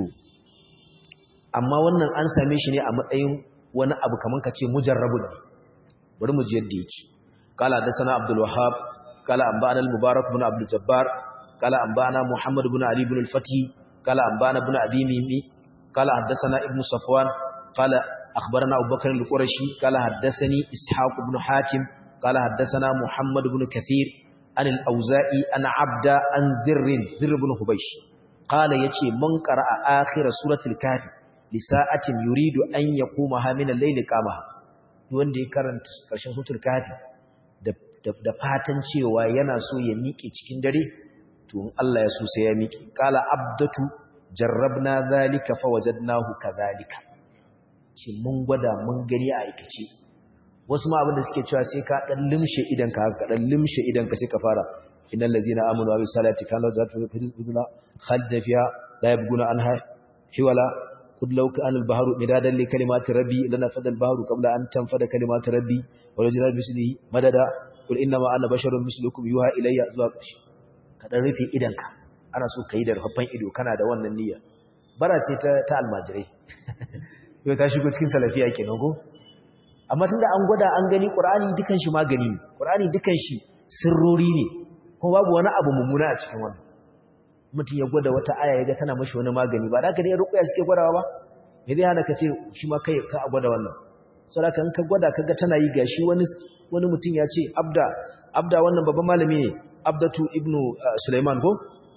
amma wannan an same shi ne a matsayin wani abu kaman kace mujarrabun ne bari mu ji yadda yake qala hadathana abdul wahhab qala anba'ana al mubarak ibn abdul jabbar قال أنبأنا محمد بن علي بن الفتي قال أنبأنا بن أبي ميمي قال حدثنا ابن صفوان قال أخبرنا أبو بكر القرشي قال حدثني إسحاق بن حاتم قال حدثنا محمد بن كثير عن الأوزائي أن عبد عن ذر ذر بن حبيش قال يتي من قرأ آخر سورة الكهف لساعة يريد أن يقومها من الليل قامها wanda ya karanta karshen suratul kahfi da fatan cewa yana so ya miƙe cikin dare to Allah ya so sai ya miki kala abdatu jarrabna zalika fawajadnahu kadhalika ce mun gwada mun gani a aikace wasu ma abin da suke cewa sai ka dan limshe idan ka ka dan limshe idan ka sai ka fara innal ladzina amanu wa bis salati kanu zatu fidna khalid fiha la yabguna anha hiwala qul law kana al bahru midadan li kalimati rabbi lana fada al bahru qabla an tanfada kalimati rabbi wa lajna bislihi madada qul inna ma ana basharun mislukum yuha ilayya zuwa ƙarshe ka dan rufe idanka ana so kai da rufaffan ido kana da wannan niyya bara ce ta ta almajirai yau ta shigo cikin salafiya kenan ko amma tunda an gwada an gani Qur'ani dukan shi magani ne Qur'ani dukan shi sirrori ne kuma babu wani abu mummuna a cikin wannan mutum ya gwada wata aya yaga tana mashi wani magani ba da ka dai ruqya suke gwadawa ba me zai hana ka ce shi ma kai ka gwada wannan saboda kan ka gwada kaga tana yi gashi wani wani mutum ya ce abda abda wannan babban malami ne abdatu ibnu sulaiman ko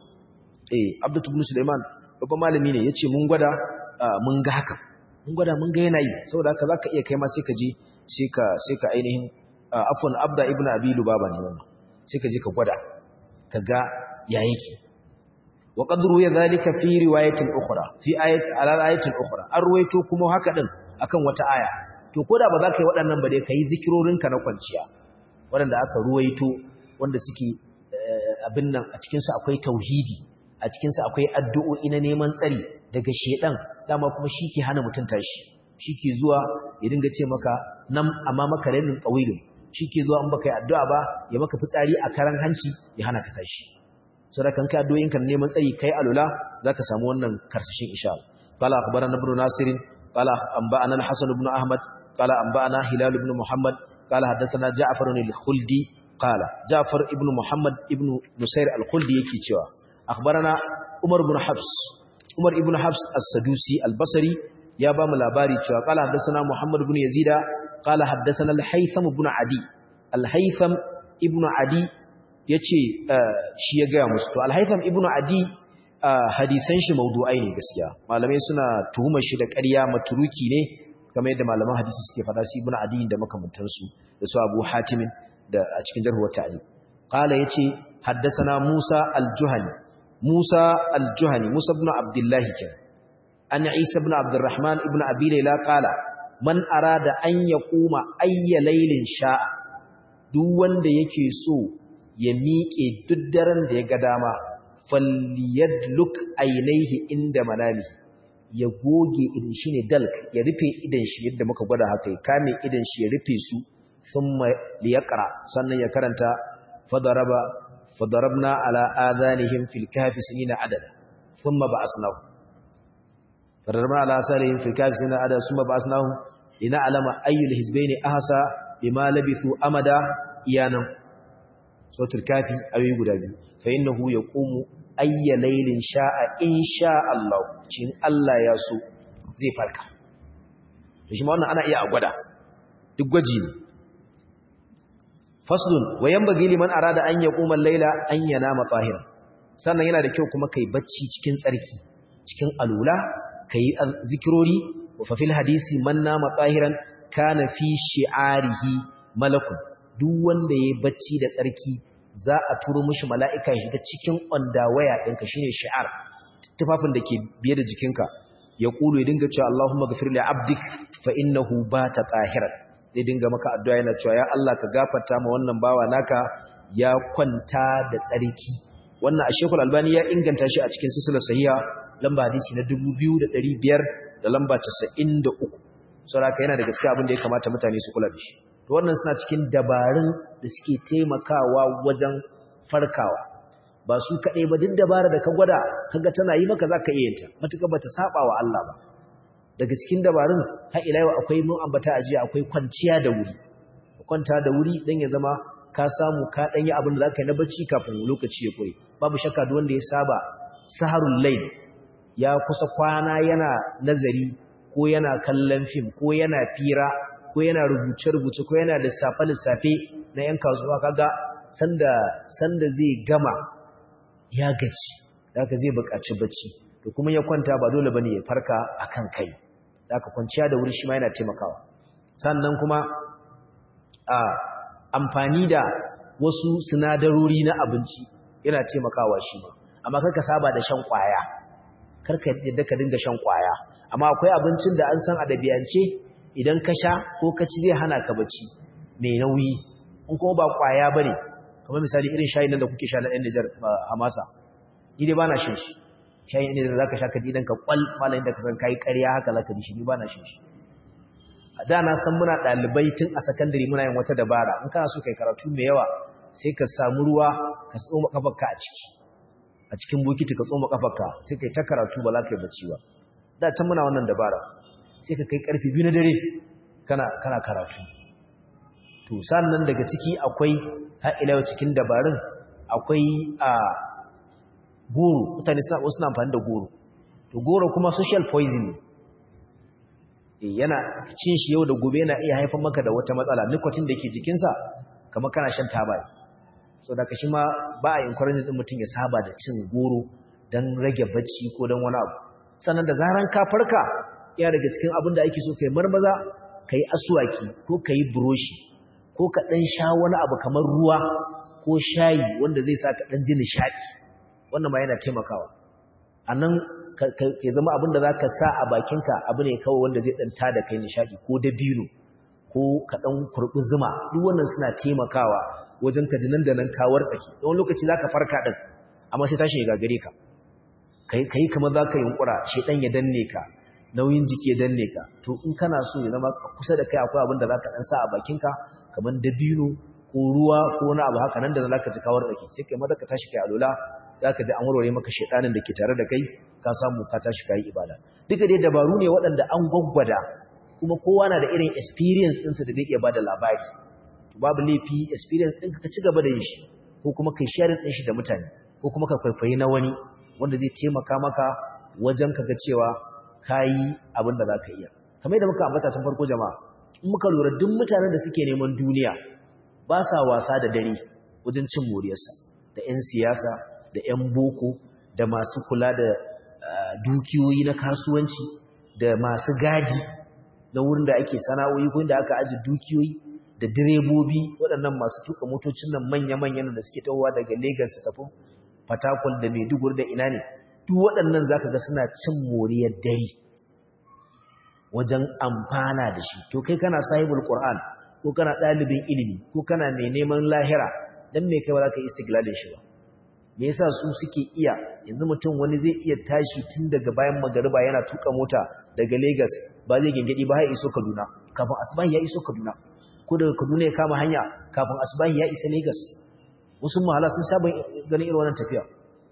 eh abdatu ibnu sulaiman babban malami ne yace mun gwada mun ga haka mun gwada mun ga yana yi saboda haka zaka iya kai ma sai ka je sai ka sai ka ainihin afwan abda ibnu abi lubaba ne wannan sai ka je ka gwada kaga ya yake wa qad ruya dhalika fi riwayatin ukhra fi ayati ala ayatin ukhra an ruwaito kuma haka din akan wata aya to koda ba za ka yi waɗannan ba dai kai zikirorin ka na kwanciya waɗanda aka ruwaito wanda suke abin nan a cikin su akwai tauhidi a cikin su akwai addu'o'i na neman tsari daga shedan dama kuma shi ke hana mutun tashi shi ke zuwa ya dinga ce maka nan amma maka rainin tawilin shi ke zuwa in baka yi addu'a ba ya maka fitsari a karan hanci ya hana ka tashi saboda kan kai addu'o'in kan neman tsari kai alula zaka samu wannan karsashin insha Allah qala akhbarana ibn nasir qala anba'ana al-hasan ibn ahmad qala anba'ana hilal ibn muhammad qala hadathana ja'far al-khuldi qala ja'far ibn muhammad ibn nusair al-khuldi yake cewa akhbarana umar ibn habs umar ibn habs as-sadusi al-basri ya ba mu labari cewa qala hadathana muhammad ibn yazida qala hadathana al-haytham ibn adi al-haytham ibn adi yace shi ya ga musu to al-haytham ibn adi hadisan shi mawdu'ai ne gaskiya malamai suna tuhumar shi da ƙarya maturuki ne kamar yadda malaman hadisi suke faɗa su ibn adi da makamantan su da su abu hatim da a cikin jarh wa ta'dil qala yace haddathana musa al-juhani musa al-juhani musa ibn abdullah kenan an isa ibn abdurrahman ibn abi layla qala man arada an yaquma ayya laylin sha'a duk wanda yake so ya miƙe duk daren da ya ga dama falyadluk aynayhi inda manami ya goge idan shine dalk ya rufe idan shi yadda muka gwada haka ya kame idan shi ya rufe su thumma liyaqra sannan ya karanta fadaraba fadarabna ala adhanihim fil kahfi sinina adada thumma ba'asnahu fadarabna ala asarihim fil kahfi sinina adada thumma ba'asnahu lina'lama ayyul hizbayn ahsa bima labithu amada iyanan suratul kafi ayoyi guda biyu fa innahu yaqumu ayya laylin sha'a insha Allah cin Allah ya so zai farka to shi ma wannan ana iya a gwada duk gwaji ne faslun wa yanbaghi liman arada an yaquma al-layla an yanama tahiran sannan yana da kyau kuma kai bacci cikin tsarki cikin alula kai zikirori wa fa fil hadisi man nama tahiran kana fi shi'arihi malakun duk wanda yayi bacci da tsarki za a turo mishi mala'ika ya shiga cikin ondawaya ɗinka shine shi'ar tufafin da ke biye da jikinka ya kulu ya dinga cewa Allahumma ghafir li 'abdik fa innahu bata tahiran zai dinga maka addu'a yana cewa ya Allah ka gafarta ma wannan bawa naka ya kwanta da tsarki wannan Sheikhul Albani ya inganta shi a cikin silsilar sahiha lamba hadisi na dubu biyu da ɗari biyar da lamba casa'in da uku saboda yana da gaskiya abin da ya kamata mutane su kula da shi to wannan suna cikin dabarun da suke taimakawa wajen farkawa ba su kaɗai ba duk dabara da ka gwada kaga tana yi maka zaka iya yinta matuƙa bata saba wa Allah ba daga cikin dabarun har ila yau akwai mun ambata ajiya akwai kwanciya da wuri kwanta da wuri dan ya zama ka samu ka dan yi abin da zaka yi na bacci kafin lokaci ya kure babu shakka duk wanda ya saba saharul layl ya kusa kwana yana nazari ko yana kallon fim ko yana fira ko yana rubuce-rubuce ko yana lissafe-lissafe na ‘yan kasuwa kaga sanda, sanda zai gama ya gaci da aka zai buƙaci bacci da kuma ya kwanta ba dole ba ne ya farka a kan kai da aka kwanciya da wuri shi ma yana taimakawa sannan kuma a amfani da wasu sinadarori na abinci yana taimakawa shi ma amma karka saba da shan ƙwaya karka yadda ka dinga shan ƙwaya amma akwai abincin da an san a ɗabi'ance idan ka sha ko ka ci zai hana ka bacci mai nauyi in kuma ba kwaya bane kamar misali irin shayin nan da kuke sha na ɗan Nijar Hamasa ni dai bana shan shi shayin ne da zaka sha ka ji idan ka kwal malamin da ka san kai ƙarya haka zaka ji shi ni bana shan shi a da na san muna ɗalibai tun a sakandare muna yin wata dabara in kana so kai karatu mai yawa sai ka samu ruwa ka tsoma kafarka a ciki a cikin bokiti ka tsoma kafarka sai kai ta karatu ba za ka yi bacci ba da can muna wannan dabara sai ka kai karfe biyu na dare kana kana karatu to sannan daga ciki akwai har ila cikin dabarun akwai a goro mutane suna wasu na amfani da goro to goro kuma social poison yana cin shi yau da gobe yana iya haifar maka da wata matsala nicotine da ke jikinsa kamar kana shan taba so da kashi ma ba a encourage din mutum ya saba da cin goro dan rage bacci ko dan wani abu sannan da zaran ka farka ya daga cikin abin da ake so kai marmaza kai aswaki ko kai brushi ko ka dan sha wani abu kamar ruwa ko shayi wanda zai sa ka dan ji nishadi wannan ma yana taimakawa anan ke zama abin da zaka sa a bakinka abu ne kawai wanda zai dan tada kai nishadi ko dabino ko ka dan kurbi zuma duk wannan suna taimakawa wajen ka ji nan da nan kawar tsaki don lokaci zaka farka din amma sai tashi ya gagare ka kai kai kamar zaka yunkura shedan ya danne ka nauyin jiki ya danne ka to in kana so ya zama kusa da kai akwai abin da zaka dan sa a bakinka kamar dabino ko ruwa ko wani abu haka nan da zaka ji kawar tsaki sai kai maza ka tashi kai alola zaka ji an warware maka shedanin da ke tare da kai ka samu ka tashi kai ibada duka dai dabaru ne waɗanda an gwaggwada kuma kowa na da irin experience ɗinsa da zai iya bada labari to babu laifi experience ɗinka ka ci gaba da yin shi ko kuma kai sharing ɗin shi da mutane ko kuma ka kwaikwayi na wani wanda zai taimaka maka wajen ka ga cewa kayi abin da za ka iya kamar yadda muka ambata tun farko jama'a in muka lura duk mutanen da suke neman duniya ba sa wasa da dare wajen cin moriyarsa da 'yan siyasa da 'yan boko da masu kula da dukiyoyi na kasuwanci da masu gadi na wurin da ake sana'o'i ko inda aka aje dukiyoyi da direbobi waɗannan masu tuka motocin nan manya-manyan da suke tawowa daga Lagos su tafi Fatakwal da Maiduguri da ina ne duk waɗannan zaka ga suna cin moriyar dare wajen amfana da shi to kai kana sahibul Qur'an ko kana ɗalibin ilimi ko kana mai neman lahira dan me kai ba za ka yi istiglalin shi ba me yasa su suke iya yanzu mutum wani zai iya tashi tun daga bayan magariba yana tuka mota daga Lagos ba zai gengedi ba ya iso Kaduna kafin asbahi ya iso Kaduna ko daga Kaduna ya kama hanya kafin asbahi ya isa Lagos wasu mahala sun saba ganin irin wannan tafiya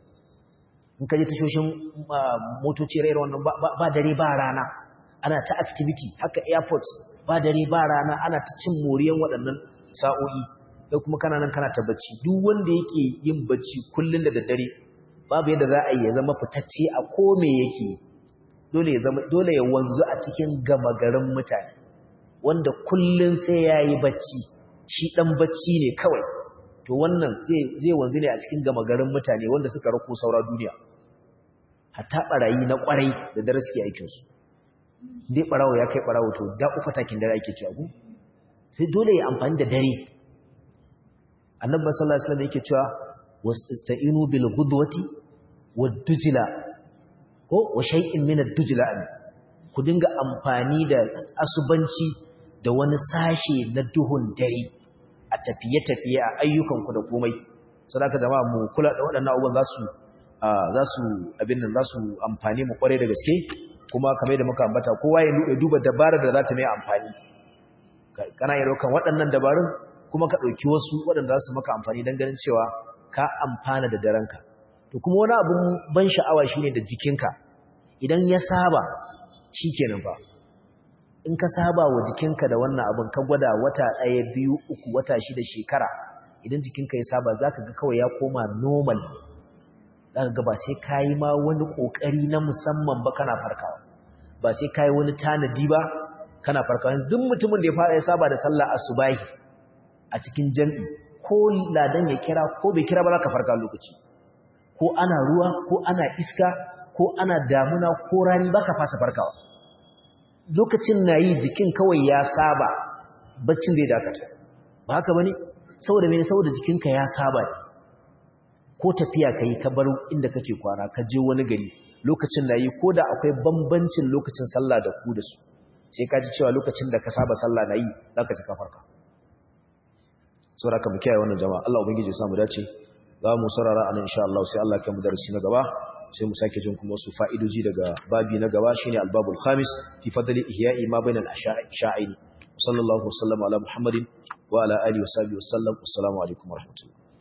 in ka je tashoshin motoci irin wannan ba dare ba rana ana ta activity haka airport ba dare ba rana ana ta cin moriyan waɗannan sa'o'i kai kuma kana nan kana ta bacci duk wanda yake yin bacci kullun da daddare babu yadda za a yi ya zama fitacce a kome yake dole ya zama dole ya wanzu a cikin gama garin mutane wanda kullun sai yayi bacci shi dan bacci ne kawai to wannan zai zai wanzu ne a cikin gama garin mutane wanda suka rako saura duniya hatta barayi na kwarai da dare suke aikin su dai barawo ya kai barawo to da ufa takin dare ake cewa ku sai dole ya amfani da dare annabi sallallahu alaihi wasallam yake cewa wasta'inu bil ghudwati wad dujla ko wa shay'in min ad-dujla ku dinga amfani da asubanci da wani sashe na duhun dare a tafiye-tafiye a ayyukan ku da komai saboda jama'a mu kula da waɗannan abubuwan za su za su abin nan za su amfani mu kware da gaske kuma kamar da muka ambata kowa ya duba dabarar da za ta mai amfani kana yi rokan waɗannan dabarun kuma ka ɗauki wasu waɗanda za su maka amfani don ganin cewa ka amfana da daranka to kuma wani abin ban sha'awa shine da jikinka idan ya saba shikenan fa in ka saba wa jikinka da wannan abin ka gwada wata ɗaya biyu uku wata shida shekara idan jikinka ya saba zaka ga kawai ya koma normal zaka ga ba sai kai ma wani kokari na musamman ba kana farkawa ba sai kai wani tanadi ba kana farkawa duk mutumin da ya fara ya saba da sallah asubahi a cikin jami'i ko ladan ya kira ko bai kira ba za ka farka lokaci ko ana ruwa ko ana iska ko ana damuna ko rani ba ka fasa farkawa lokacin na yi jikin kawai ya saba baccin zai dakata ba haka bane saboda mene saboda jikinka ya saba ne ko tafiya ka yi ka bar inda kake kwana ka je wani gari lokacin na yi ko da akwai bambancin lokacin sallah da ku da su sai ka ji cewa lokacin da ka saba sallah na yi za ka ji ka farka saboda ka mu kiyaye wannan jama'a Allah ubangiji ya samu dace za mu sarara anan insha Allah sai Allah ya kai mu darasi na gaba sai mu sake jin kuma su fa'idoji daga babi na gaba shine albabul khamis fi fadli ihya'i ma bainal asha'in sallallahu alaihi wa sallam ala muhammadin wa ala alihi wa sahbihi wa sallam assalamu alaikum wa rahmatullahi